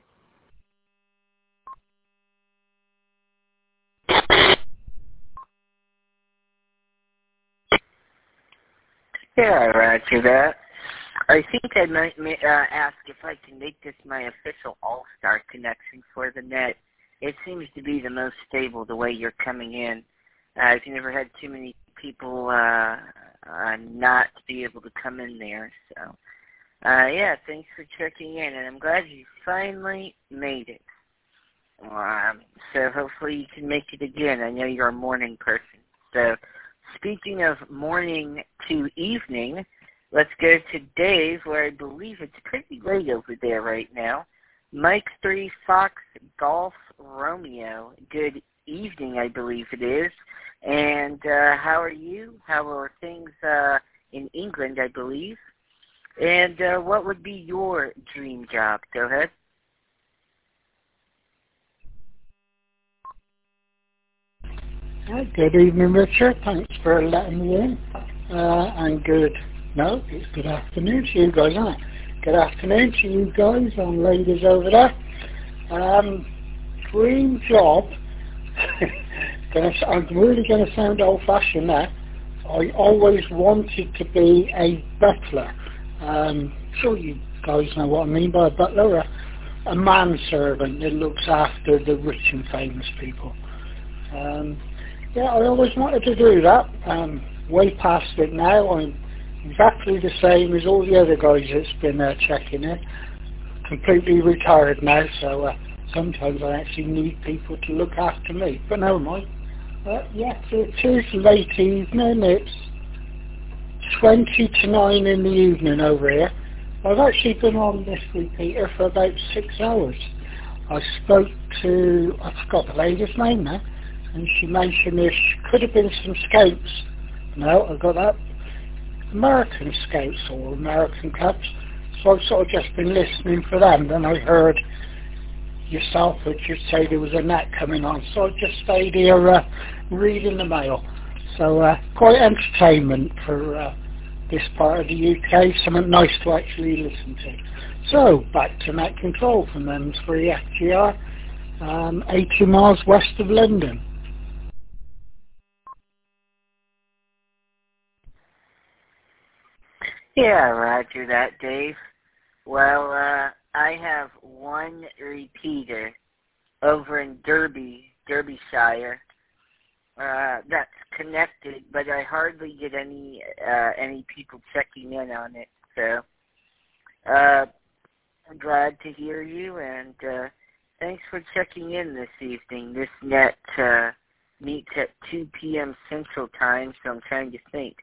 Yeah, roger that. I think I might uh, ask if I can make this my official All-Star connection for the net. It seems to be the most stable the way you're coming in. Uh, I've never had too many people uh, uh, not be able to come in there. So, uh, yeah, thanks for checking in, and I'm glad you finally made it. Um, so hopefully you can make it again. I know you're a morning person. So speaking of morning to evening, let's go to Dave, where I believe it's pretty late over there right now. Mike three Fox Golf Romeo. Good evening, I believe it is. And uh, how are you? How are things uh, in England, I believe? And uh, what would be your dream job? Go ahead. Hi, good evening, Richard. Thanks for letting me in. Uh, and good, no, it's good afternoon to you guys, isn't it? Good afternoon to you guys and ladies over there. Um, dream job. gonna, I'm really going to sound old-fashioned now. I always wanted to be a butler. Um, sure you guys know what I mean by a butler. A, a manservant that looks after the rich and famous people. Um, yeah, I always wanted to do that. Um, way past it now. I'm exactly the same as all the other guys that's been uh, checking in. Completely retired now, so uh, sometimes I actually need people to look after me. But never mind. Uh, yeah, it is late evening. It's twenty to nine in the evening over here. I've actually been on this repeater for about six hours. I spoke to, I forgot the lady's name now, and she mentioned there could have been some scouts. No, I got that. American scouts or American clubs. So I've sort of just been listening for them. Then I heard yourself, Richard, say there was a net coming on. So I just stayed here uh, reading the mail. So uh, quite entertainment for uh, this part of the U K. Something nice to actually listen to. So back to net control from M three F G R, um, eighty miles west of London. Yeah, roger that, Dave. Well, uh, I have one repeater over in Derby, Derbyshire, uh, that's connected, but I hardly get any uh, any people checking in on it. So, uh, I'm glad to hear you, and uh, thanks for checking in this evening. This net uh, meets at two p.m. Central Time, so I'm trying to think.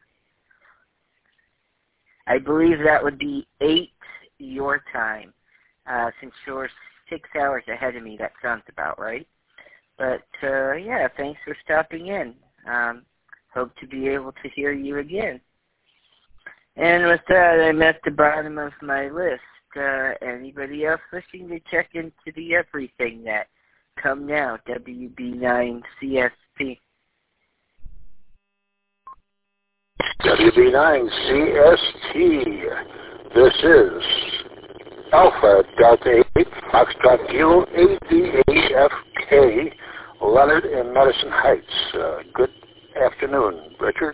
I believe that would be eight your time, uh, since you're six hours ahead of me. That sounds about right. But, uh, yeah, thanks for stopping in. Um, hope to be able to hear you again. And with that, I'm at the bottom of my list. Uh, anybody else wishing to check into the Everything Net? Come now, W B nine C S P. W B nine C S T. This is Alpha Delta eight, Foxtrot Kilo A D H F K, Leonard in Madison Heights. Uh, good afternoon, Richard.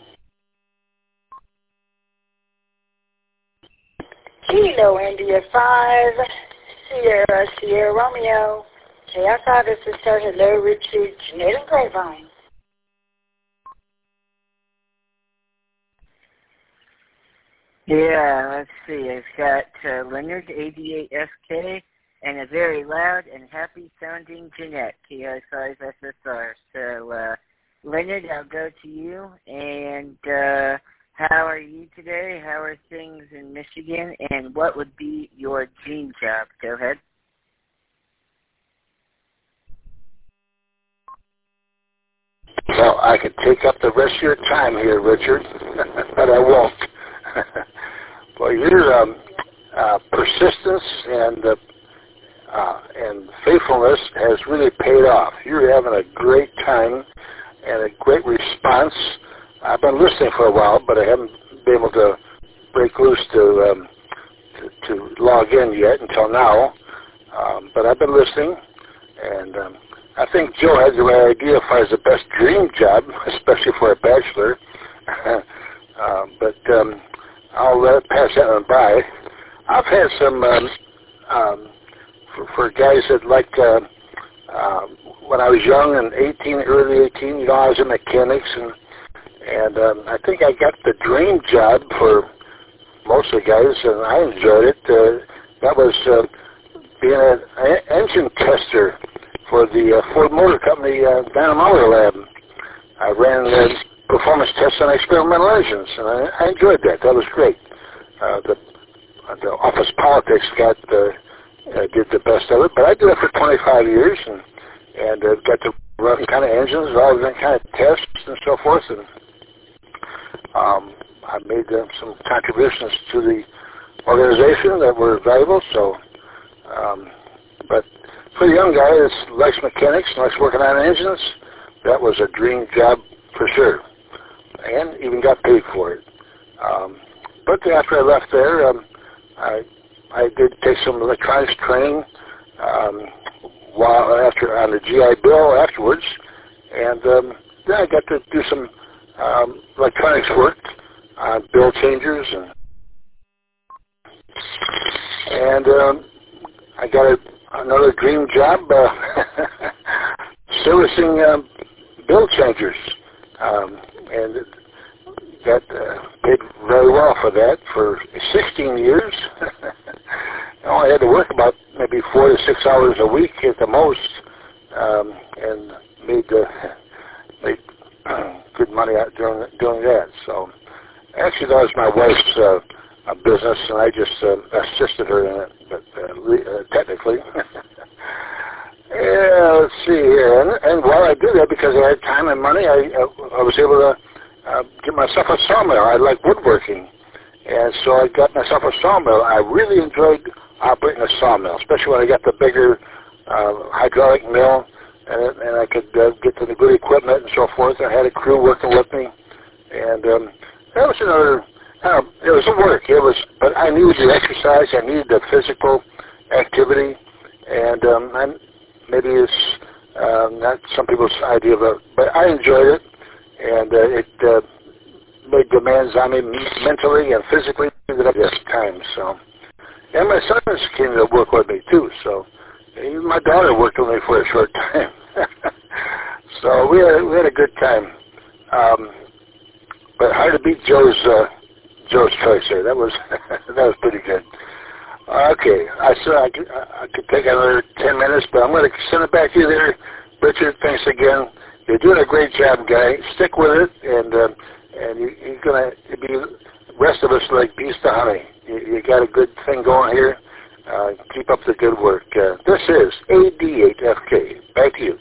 Kilo India five, Sierra Sierra Romeo. K I five, this is Sir. Hello, Richard. Jeanette and Grapevine. Yeah, let's see. I've got uh, Leonard, A D A F K, and a very loud and happy-sounding Jeanette, K I five S S R. So, uh, Leonard, I'll go to you, and uh, How are you today? How are things in Michigan? And what would be your dream job? Go ahead. Well, I could take up the rest of your time here, Richard, but I won't. Well, your um, uh, persistence and uh, uh, and faithfulness has really paid off. You're having a great time and a great response. I've been listening for a while, but I haven't been able to break loose to um, to, to log in yet until now. Um, but I've been listening, and um, I think Joe has the right idea as far as the best dream job, especially for a bachelor. uh, but um, I'll uh, pass that one by. I've had some, um, um, for, for guys that like, uh, uh, when I was young and eighteen, early eighteen, you know, I was in mechanics, and and um, I think I got the dream job for most of the guys, and I enjoyed it. Uh, that was uh, being an engine tester for the uh, Ford Motor Company uh, Dynamometer Lab. I ran uh, performance tests on experimental engines, and I, I enjoyed that. That was great. Uh, the, uh, the office politics got uh, uh, did the best of it, but I did it for twenty-five years, and and uh, got to run kind of engines, all different kind of tests and so forth, and um, I made uh, some contributions to the organization that were valuable. So, um, but for a young guy that likes mechanics and likes working on engines, that was a dream job for sure, and even got paid for it. Um, but after I left there, um, I I did take some electronics training um, while after on the G I Bill afterwards, and um, then I got to do some um, electronics work on bill changers, and and um, I got a, another dream job uh, servicing um, bill changers, um, and got uh, paid very well for that for sixteen years. I only had to work about maybe four to six hours a week at the most, um, and made uh, made uh, good money out doing doing that. So actually, that was my wife's uh, business, and I just uh, assisted her in it, but uh, uh, technically. Yeah, let's see here. And, and while I did that, because I had time and money, I I, I was able to uh, get myself a sawmill. I like woodworking, and so I got myself a sawmill. I really enjoyed operating a sawmill, especially when I got the bigger uh, hydraulic mill, and, and I could uh, get to the good equipment and so forth. I had a crew working with me, and um, that was another. Uh, it was work. It was, but I needed the exercise. I needed the physical activity, and um, I'm. Maybe it's uh, not some people's idea of it, but I enjoyed it, and uh, it uh, made demands on me mentally and physically that I had time. So, and my sons came to work with me too. So, even my daughter worked with me for a short time. So we had we had a good time. Um, but hard to beat Joe's uh, Joe's choice there. That was that was pretty good. Okay, I said I could, I could take another ten minutes, but I'm going to send it back to you there, Richard. Thanks again. You're doing a great job, guy. Stick with it, and uh, and you, you're going to be the rest of us like bees to honey. You, you got a good thing going here. Uh, keep up the good work. Uh, this is A D eight F K. Back to you.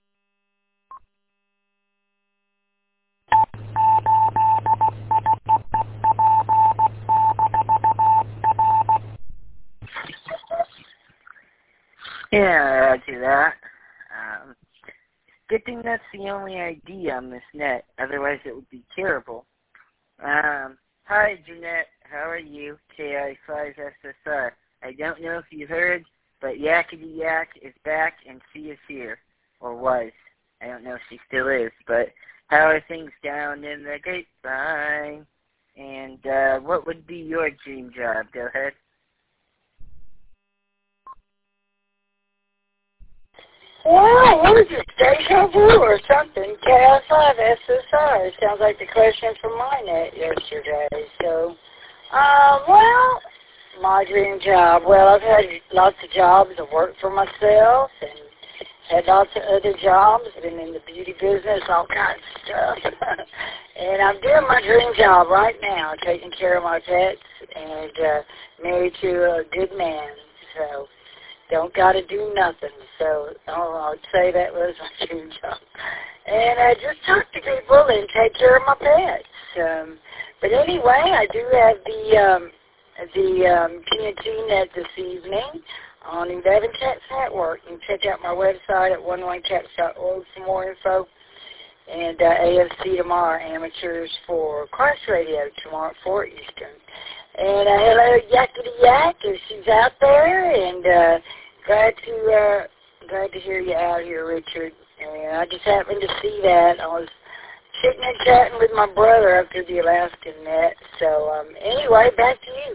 Yeah, I do that. Um, good thing that's the only I D on this net. Otherwise, it would be terrible. Um, hi, Jeanette. How are you? K I five S S R. I don't know if you heard, but Yakety Yak is back and she is here. Or was. I don't know if she still is, but how are things down in the grapevine? And uh, what would be your dream job? Go ahead. Well, what is it, deja vu or something? K I five S S R. Sounds like the question from my net yesterday. So, uh, well, my dream job. Well, I've had lots of jobs. I've worked for myself and had lots of other jobs, been in the beauty business, all kinds of stuff. And I'm doing my dream job right now, taking care of my pets and uh, married to a good man. So don't got to do nothing. So oh, I'd say that was my dream job. And I just talk to people and take care of my pets. Um, but anyway, I do have the um, the um, P N T net this evening on eleven Cats Network. You can check out my website at one one cats dot org for more info. And uh, A F C tomorrow, amateurs for Cross Radio tomorrow at four Eastern. And uh, hello, Yakety Yak, if she's out there, and uh, glad to uh, glad to hear you out here, Richard. And I just happened to see that. I was sitting and chatting with my brother up through the Alaskan net. So um, anyway, back to you.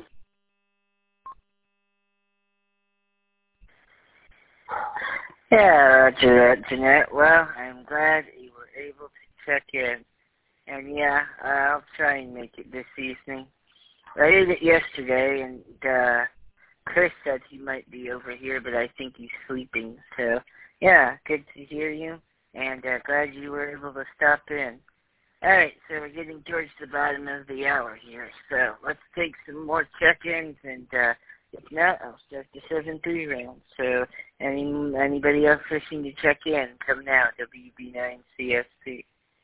Yeah, Roger that, Jeanette. Well, I'm glad you were able to check in. And yeah, uh, I'll try and make it this evening. I did it yesterday, and uh, Chris said he might be over here, but I think he's sleeping. So, yeah, good to hear you, and uh, glad you were able to stop in. All right, so we're getting towards the bottom of the hour here, so let's take some more check-ins, and uh, if not, I'll start the seven three round. So any anybody else wishing to check in, come now, W B nine C S P.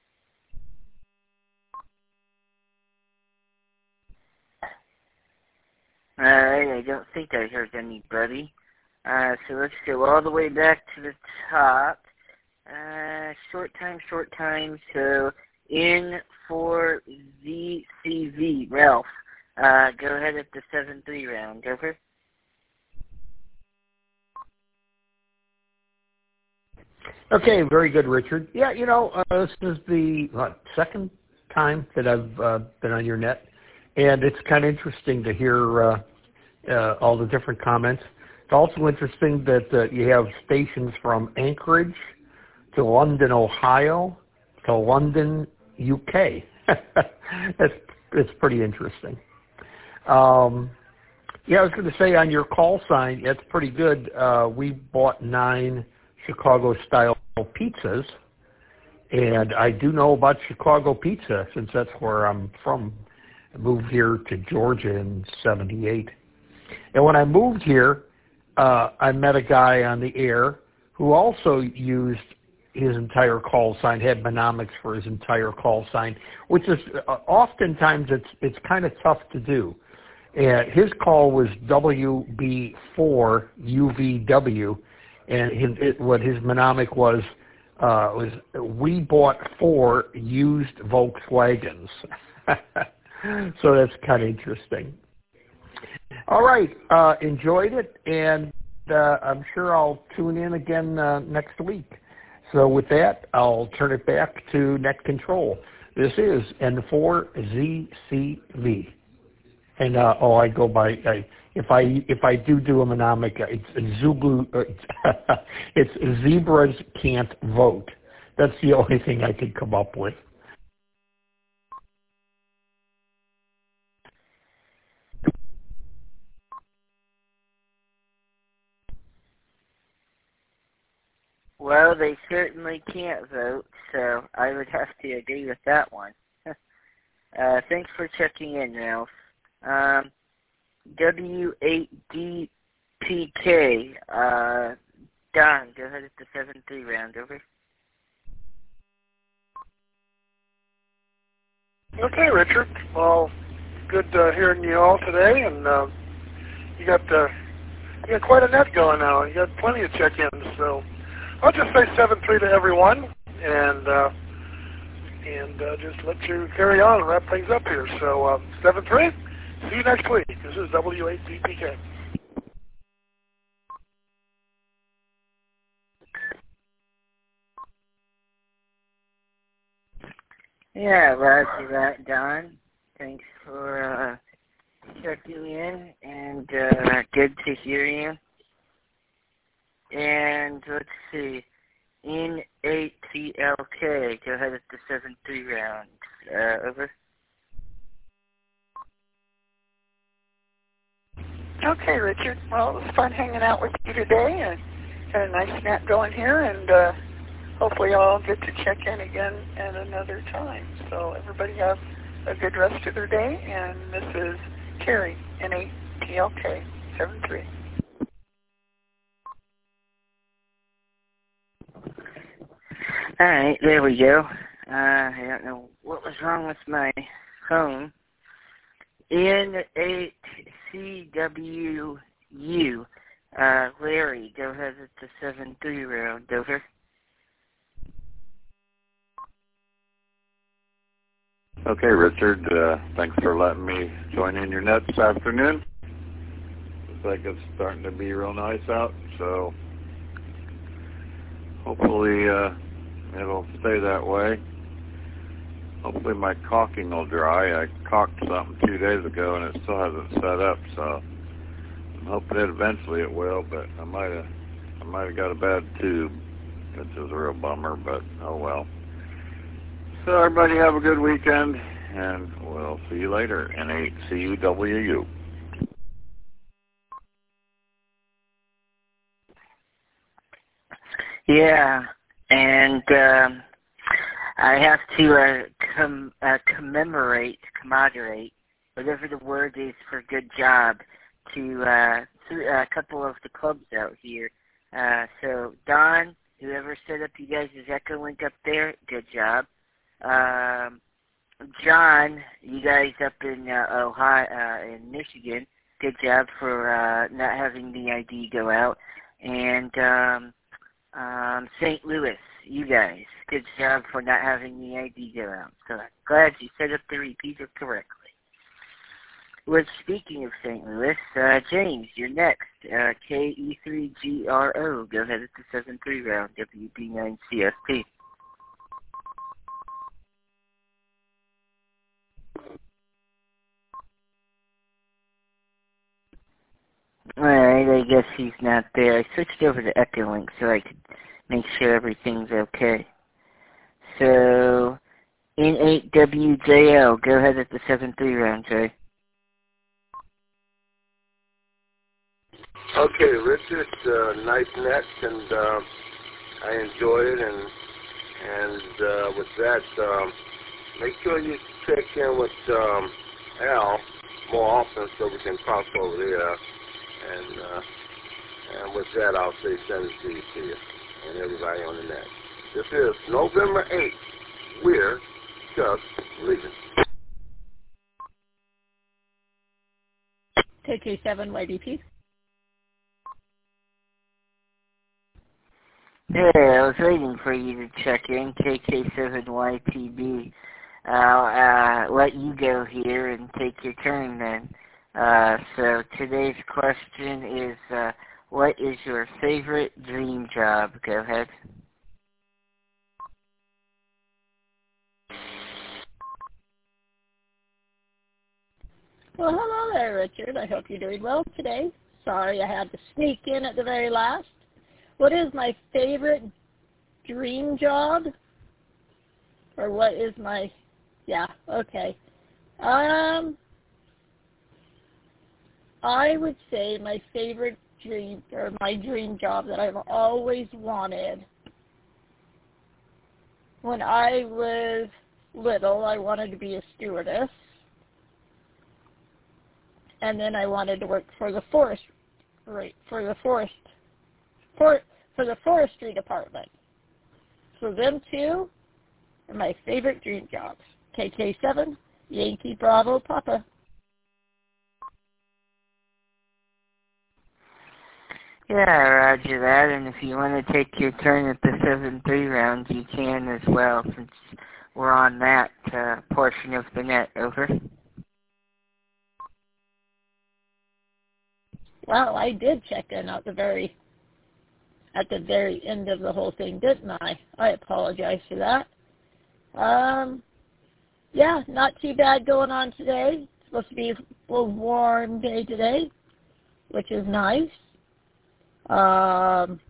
All right, I don't think I heard anybody. Uh, so let's go all the way back to the top. Uh, short time, short time. So in for Z C V, Ralph. Uh, go ahead at the seven three round. Over. Okay, very good, Richard. Yeah, you know, uh, this is the what, second time that I've uh, been on your net, and it's kind of interesting to hear uh, uh, all the different comments. It's also interesting that uh, you have stations from Anchorage to London, Ohio, to London, U K. That's it's pretty interesting. Um, yeah, I was going to say on your call sign, that's pretty good. Uh, we bought nine Chicago-style pizzas, and I do know about Chicago pizza since that's where I'm from. I moved here to Georgia in seventy-eight. And when I moved here, uh, I met a guy on the air who also used his entire call sign, had Mnemonics for his entire call sign, which is uh, oftentimes it's it's kind of tough to do. And his call was W B four U V W, and his, it, what his mnemonic was uh, was we bought four used Volkswagens. So that's kind of interesting. All right, uh, enjoyed it, and uh, I'm sure I'll tune in again uh, next week. So with that, I'll turn it back to Net Control. This is N four Z C V. And uh, oh, I go by I, if I if I do do a mnemonic, it's Zulu. Uh, it's zebras can't vote. That's the only thing I could come up with. Well, they certainly can't vote, so I would have to agree with that one. uh, thanks for checking in, Ralph. Um, W eight D P K, uh, Don, go ahead at the seven three round, over. Okay, Richard. Well, good uh, hearing you all today, and uh, you got uh, you got quite a net going now. You got plenty of check-ins, so I'll just say seven three to everyone, and uh, and uh, just let you carry on and wrap things up here. So uh, seven three. See you next week. This is W eight D P K. Yeah, roger that, Don. Thanks for uh, checking in, and uh, good to hear you. And let's see, in eight T L K, go ahead at the seven three round. Uh, over. Okay, Richard. Well, it was fun hanging out with you today, and got a nice net going here, and uh, hopefully I'll get to check in again at another time. So everybody have a good rest of their day, and this is Terry, N eight T L K seven three. All right, there we go. Uh, I don't know what was wrong with my phone. N eight C W U, uh, Larry, go ahead with the seven three round, over. Okay, Richard, uh, thanks for letting me join in your net this afternoon. Looks like it's starting to be real nice out, so hopefully uh, it'll stay that way. Hopefully my caulking will dry. I caulked something two days ago and it still hasn't set up, so I'm hoping that eventually it will, but I might have I might have got a bad tube, which is a real bummer, but oh well. So everybody have a good weekend, and we'll see you later. N eight C W U. Yeah, and um, I have to uh, com- uh, commemorate, commodorate, whatever the word is for good job, to uh, th- a couple of the clubs out here. Uh, so, Don, whoever set up you guys' Echo Link up there, good job. Um, John, you guys up in uh, Ohio, uh, in Michigan, good job for uh, not having the I D go out. And um, um, Saint Louis, you guys, good job for not having the I D go out. So I'm glad you set up the repeater correctly. Well, speaking of Saint Louis, uh, James, you're next. Uh, K E three G R O, go ahead at the seven three round, W B nine C S P. Alright, I guess he's not there. I switched over to Echo Link so I could make sure everything's okay. So, N eight W J L, go ahead at the seven three round, Jay. Okay, Richard, uh, nice net, and uh, I enjoyed it, and and uh, with that, um, make sure you check in with um, Al more often so we can cross over there. And uh, and with that, I'll say send it to you, to you and everybody on the net. This is November eighth. We're just leaving. K K seven Y D P. Yeah, I was waiting for you to check in, K K seven Y T B. I'll uh, let you go here and take your turn then. Uh, so today's question is, uh, what is your favorite dream job? Go ahead. Well, hello there, Richard. I hope you're doing well today. Sorry I had to sneak in at the very last. What is my favorite dream job? Or what is my... Yeah, okay. Um... I would say my favorite dream, or my dream job that I've always wanted. When I was little, I wanted to be a stewardess. And then I wanted to work for the forest, right, for the forest, for, for the forestry department. So them two are my favorite dream jobs. K K seven, Yankee Bravo Papa. Yeah, roger that, and if you want to take your turn at the seven three round, you can as well, since we're on that uh, portion of the net. Over. Well, I did check in at the very at the very end of the whole thing, didn't I? I apologize for that. Um, yeah, not too bad going on today. It's supposed to be a little warm day today, which is nice. Um,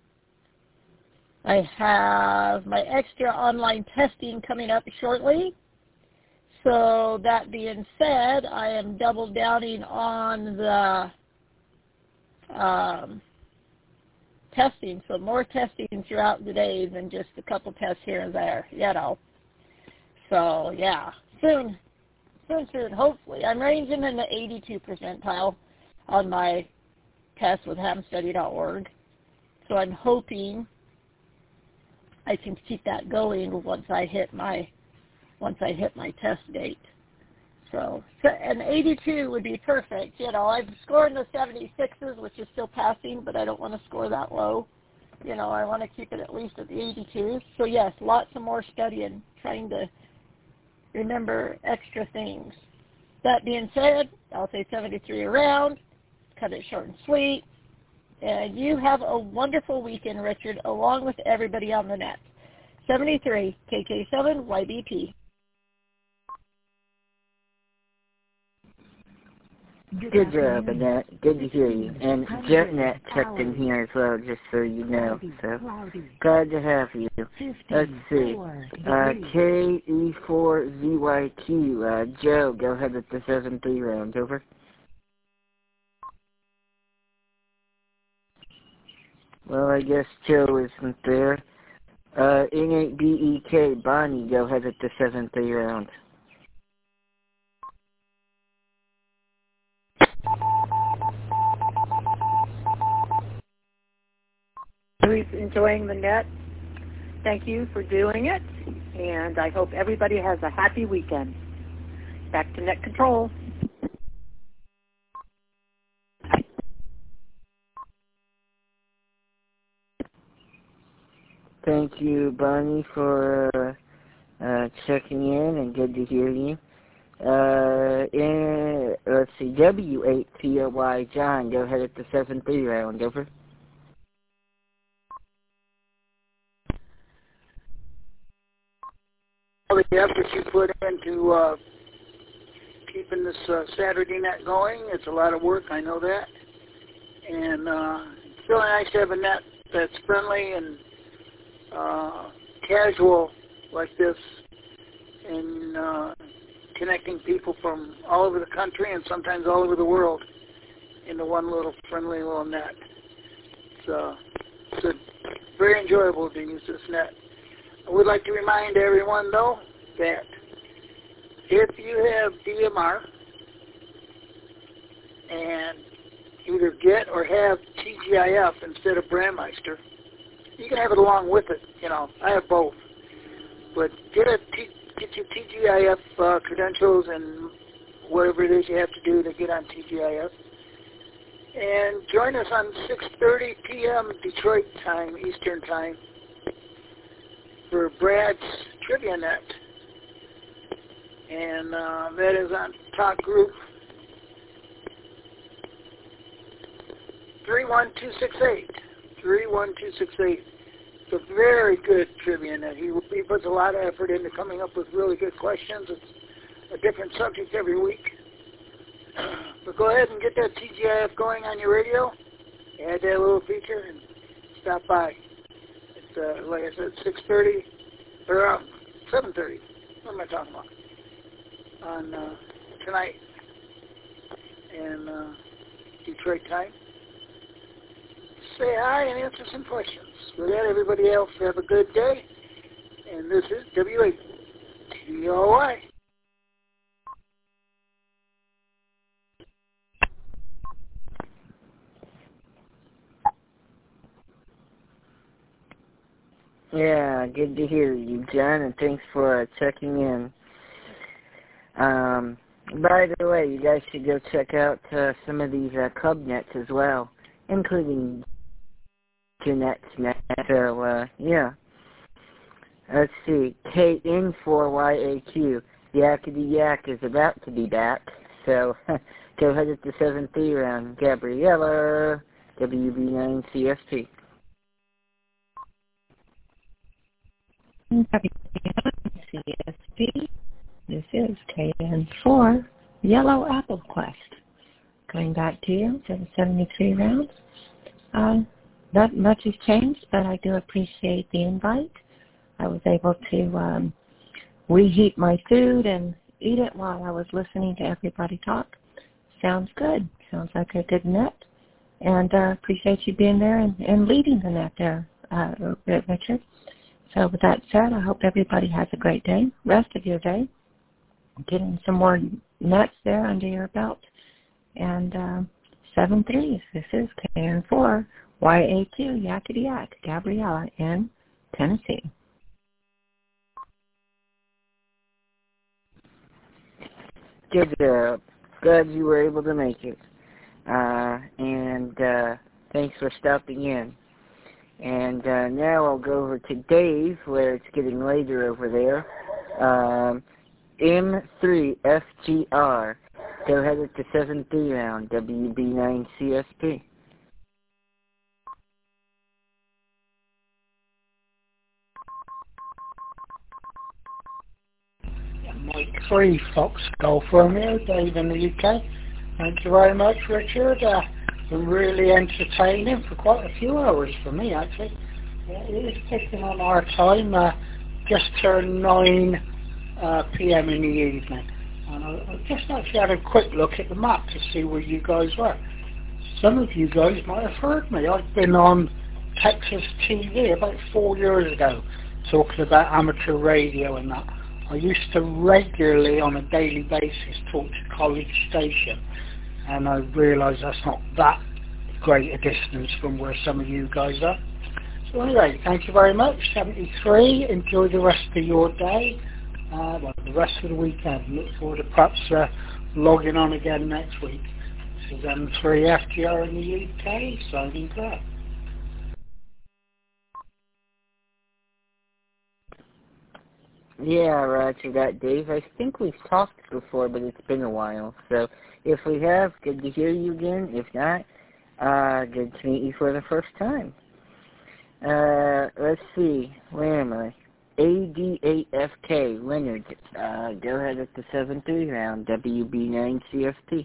I have my extra online testing coming up shortly. So that being said, I am double downing on the um, testing, so more testing throughout the day than just a couple tests here and there, you know. So, yeah, soon, soon, soon, hopefully. I'm ranging in the eighty-two percentile on my test with ham study dot org. So I'm hoping I can keep that going once I hit my once I hit my test date. So, so an eighty-two would be perfect. You know, I've scored in the seventy-sixes, which is still passing, but I don't want to score that low. You know, I want to keep it at least at the eighty-twos. So yes, lots of more studying, trying to remember extra things. That being said, I'll say seventy-three around, cut it short and sweet. And you have a wonderful weekend, Richard, along with everybody on the net. seventy-three, K K seven, Y B P. Good job, Annette. Good to hear you. And JetNet checked in here as well, just so you know. So glad to have you. Let's see. Uh, K E four Z Y Q. Uh, Joe, go ahead with the seven three round. Over. Well, I guess Joe isn't there. Uh, N eight B E K. Bonnie, go ahead with the seven three round. Who's enjoying the net? Thank you for doing it, and I hope everybody has a happy weekend. Back to net control. Thank you, Bonnie, for uh, uh, checking in, and good to hear you. Uh, and, let's see, W eight P O Y, John, go ahead at the seven three round. Over. All the effort you put into uh, keeping this uh, Saturday net going, it's a lot of work, I know that. And uh, it's really nice to have a net that's friendly and uh, casual like this, and uh, connecting people from all over the country and sometimes all over the world into one little friendly little net. So it's a, very enjoyable to use this net. I would like to remind everyone, though, that if you have D M R and either get or have T G I F instead of Brandmeister, you can have it along with it. You know, I have both. But get a T, get your T G I F uh, credentials and whatever it is you have to do to get on T G I F. And join us on six thirty p m Detroit time, Eastern time, for Brad's Trivia Net. And uh, that is on Talk Group three one two six eight. three one two six eight. It's a very good trivia net. He, he puts a lot of effort into coming up with really good questions. It's a different subject every week. But go ahead and get that T G I F going on your radio. Add that little feature and stop by. It's, uh, like I said, six thirty, or uh, seven thirty. What am I talking about? On uh, tonight in uh, Detroit time. Say hi and answer some questions. With that, everybody else, have a good day. And this is W eight T O Y. Yeah, good to hear you, John, and thanks for uh, checking in. Um, by the way, you guys should go check out uh, some of these uh, club nets as well, including Jeanette's net. So, uh, yeah. Let's see. K N four Y A Q. Yakety Yak is about to be back. So, go ahead at the seven three round. Gabriella, W B nine C S P. W C S P. This is K N four, Yellow Apple Quest. Going back to you to the seventy-three rounds. Uh, not much has changed, but I do appreciate the invite. I was able to um, reheat my food and eat it while I was listening to everybody talk. Sounds good. Sounds like a good net. and uh, appreciate you being there and, and leading the net there, uh, Richard. So with that said, I hope everybody has a great day, rest of your day, getting some more nets there under your belt. And uh, seven threes, this is K N four Y A Q, Yakety Yak, Gabriella in Tennessee. Good job. Glad you were able to make it. Uh, and uh, thanks for stopping in. And uh, now I'll go over to Dave, where it's getting later over there. Um, M three F G R. Go ahead at the seven three round, W B nine C S P. Mike three, Fox Golf Romeo, Dave in the U K. Thank you very much, Richard. Uh, been really entertaining for quite a few hours for me, actually. Yeah, it is picking on our time. Uh, just turned nine uh, p m in the evening. And I, I just actually had a quick look at the map to see where you guys were. Some of you guys might have heard me. I've been on Texas T V about four years ago talking about amateur radio and that. I used to regularly, on a daily basis, talk to College Station, and I realised that's not that great a distance from where some of you guys are. So anyway, thank you very much. seventy-three, enjoy the rest of your day, uh, well, the rest of the weekend. Look forward to perhaps uh, logging on again next week. This is M three F G R in the U K, signing off. Yeah, roger that, Dave. I think we've talked before, but it's been a while. So if we have, good to hear you again. If not, uh, good to meet you for the first time. Uh, let's see. Where am I? A D eight F K, Leonard. Uh, go ahead at the seven three round, W B nine C F T.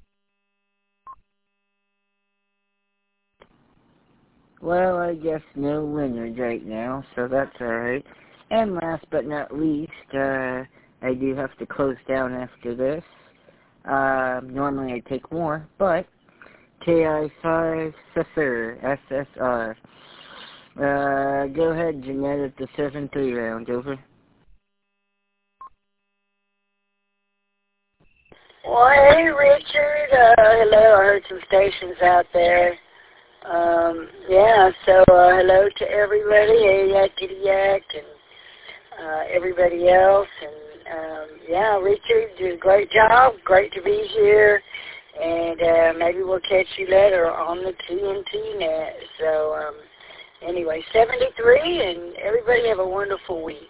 Well, I guess no Leonard right now, so that's alright. And last but not least, uh, I do have to close down after this. Uh, normally I take more, but K I five S S R. Uh, go ahead, Jeanette, at the seven three round, over. Well, hey, Richard. Uh, hello. I heard some stations out there. Um, yeah, so uh, hello to everybody. Hey, Yakety Yak, and Uh, everybody else, and um, yeah, Richard, you did a great job. Great to be here, and uh, maybe we'll catch you later on the T N T net. So um, anyway, seventy-three, and everybody have a wonderful week.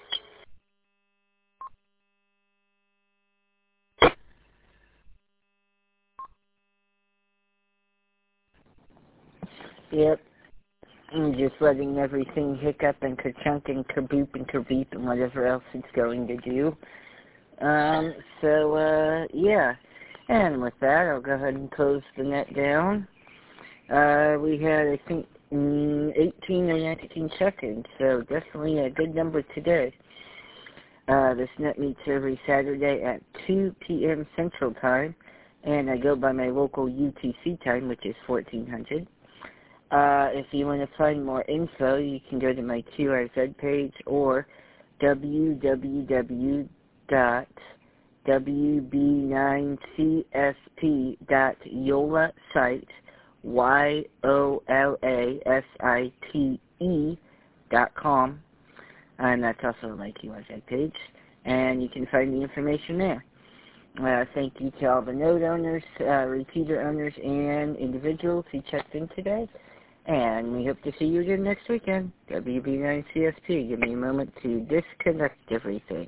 Yep. I'm just letting everything hiccup and ka-chunk and ka-boop and ka-beep and whatever else it's going to do. Um, so, uh, yeah. And with that, I'll go ahead and close the net down. Uh, we had, I think, eighteen or nineteen check-ins, so definitely a good number today. Uh, this net meets every Saturday at two p m Central Time, and I go by my local U T C time, which is fourteen hundred. Uh, if you want to find more info, you can go to my Q R Z page or w w w dot w b nine c s p dot yola site, Y O L A S I T E dot com, and that's also my Q R Z page, and you can find the information there. Uh, thank you to all the node owners, uh, repeater owners, and individuals who checked in today. And we hope to see you again next weekend. W B nine C S P. Give me a moment to disconnect everything.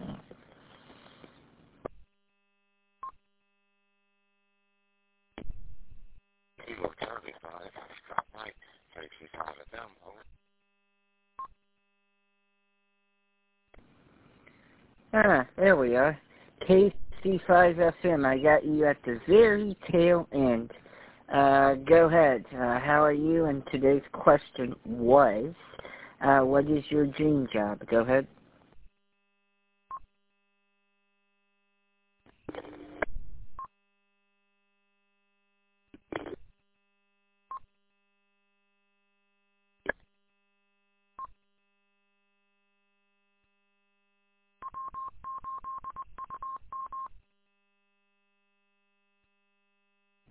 Eagle Charlie five, drop light, thirty-two five at them, over. Ah, there we are. K C five F M. I got you at the very tail end. Uh, go ahead. Uh, how are you? And today's question was, uh, what is your dream job? Go ahead.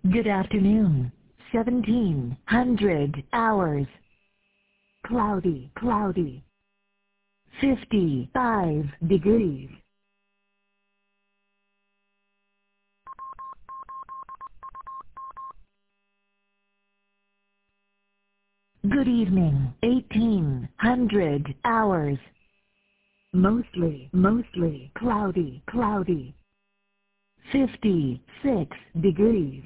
Good afternoon. seventeen hundred hours. Cloudy, cloudy. fifty-five degrees. Good evening. eighteen hundred hours. Mostly, mostly cloudy, cloudy. fifty-six degrees.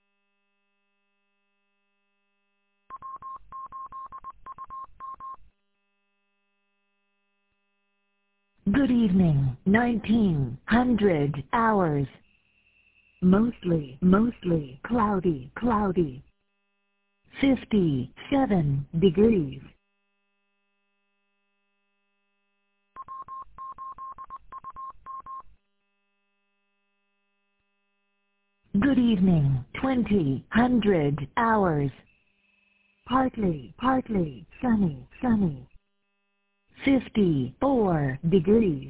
Good evening. nineteen hundred hours. Mostly, mostly cloudy, cloudy. fifty-seven degrees. Good evening. twenty hundred hours. Partly, partly sunny, sunny. fifty-four degrees.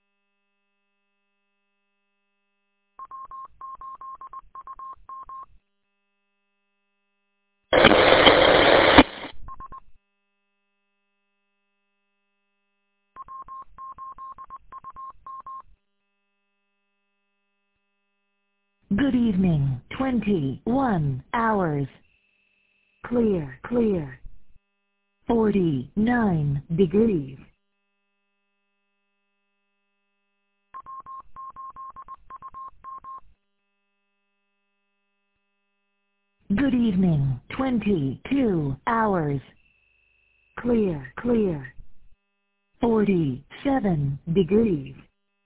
Good evening. twenty-one hours. Clear, clear. forty-nine degrees. Good evening. twenty-two hours. Clear, clear. forty-seven degrees.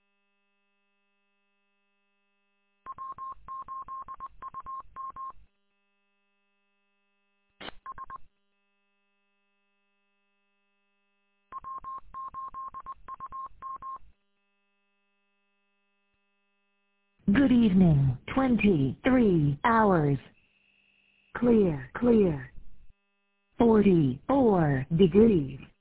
Good evening. twenty-three hours. Clear, clear. forty-four degrees.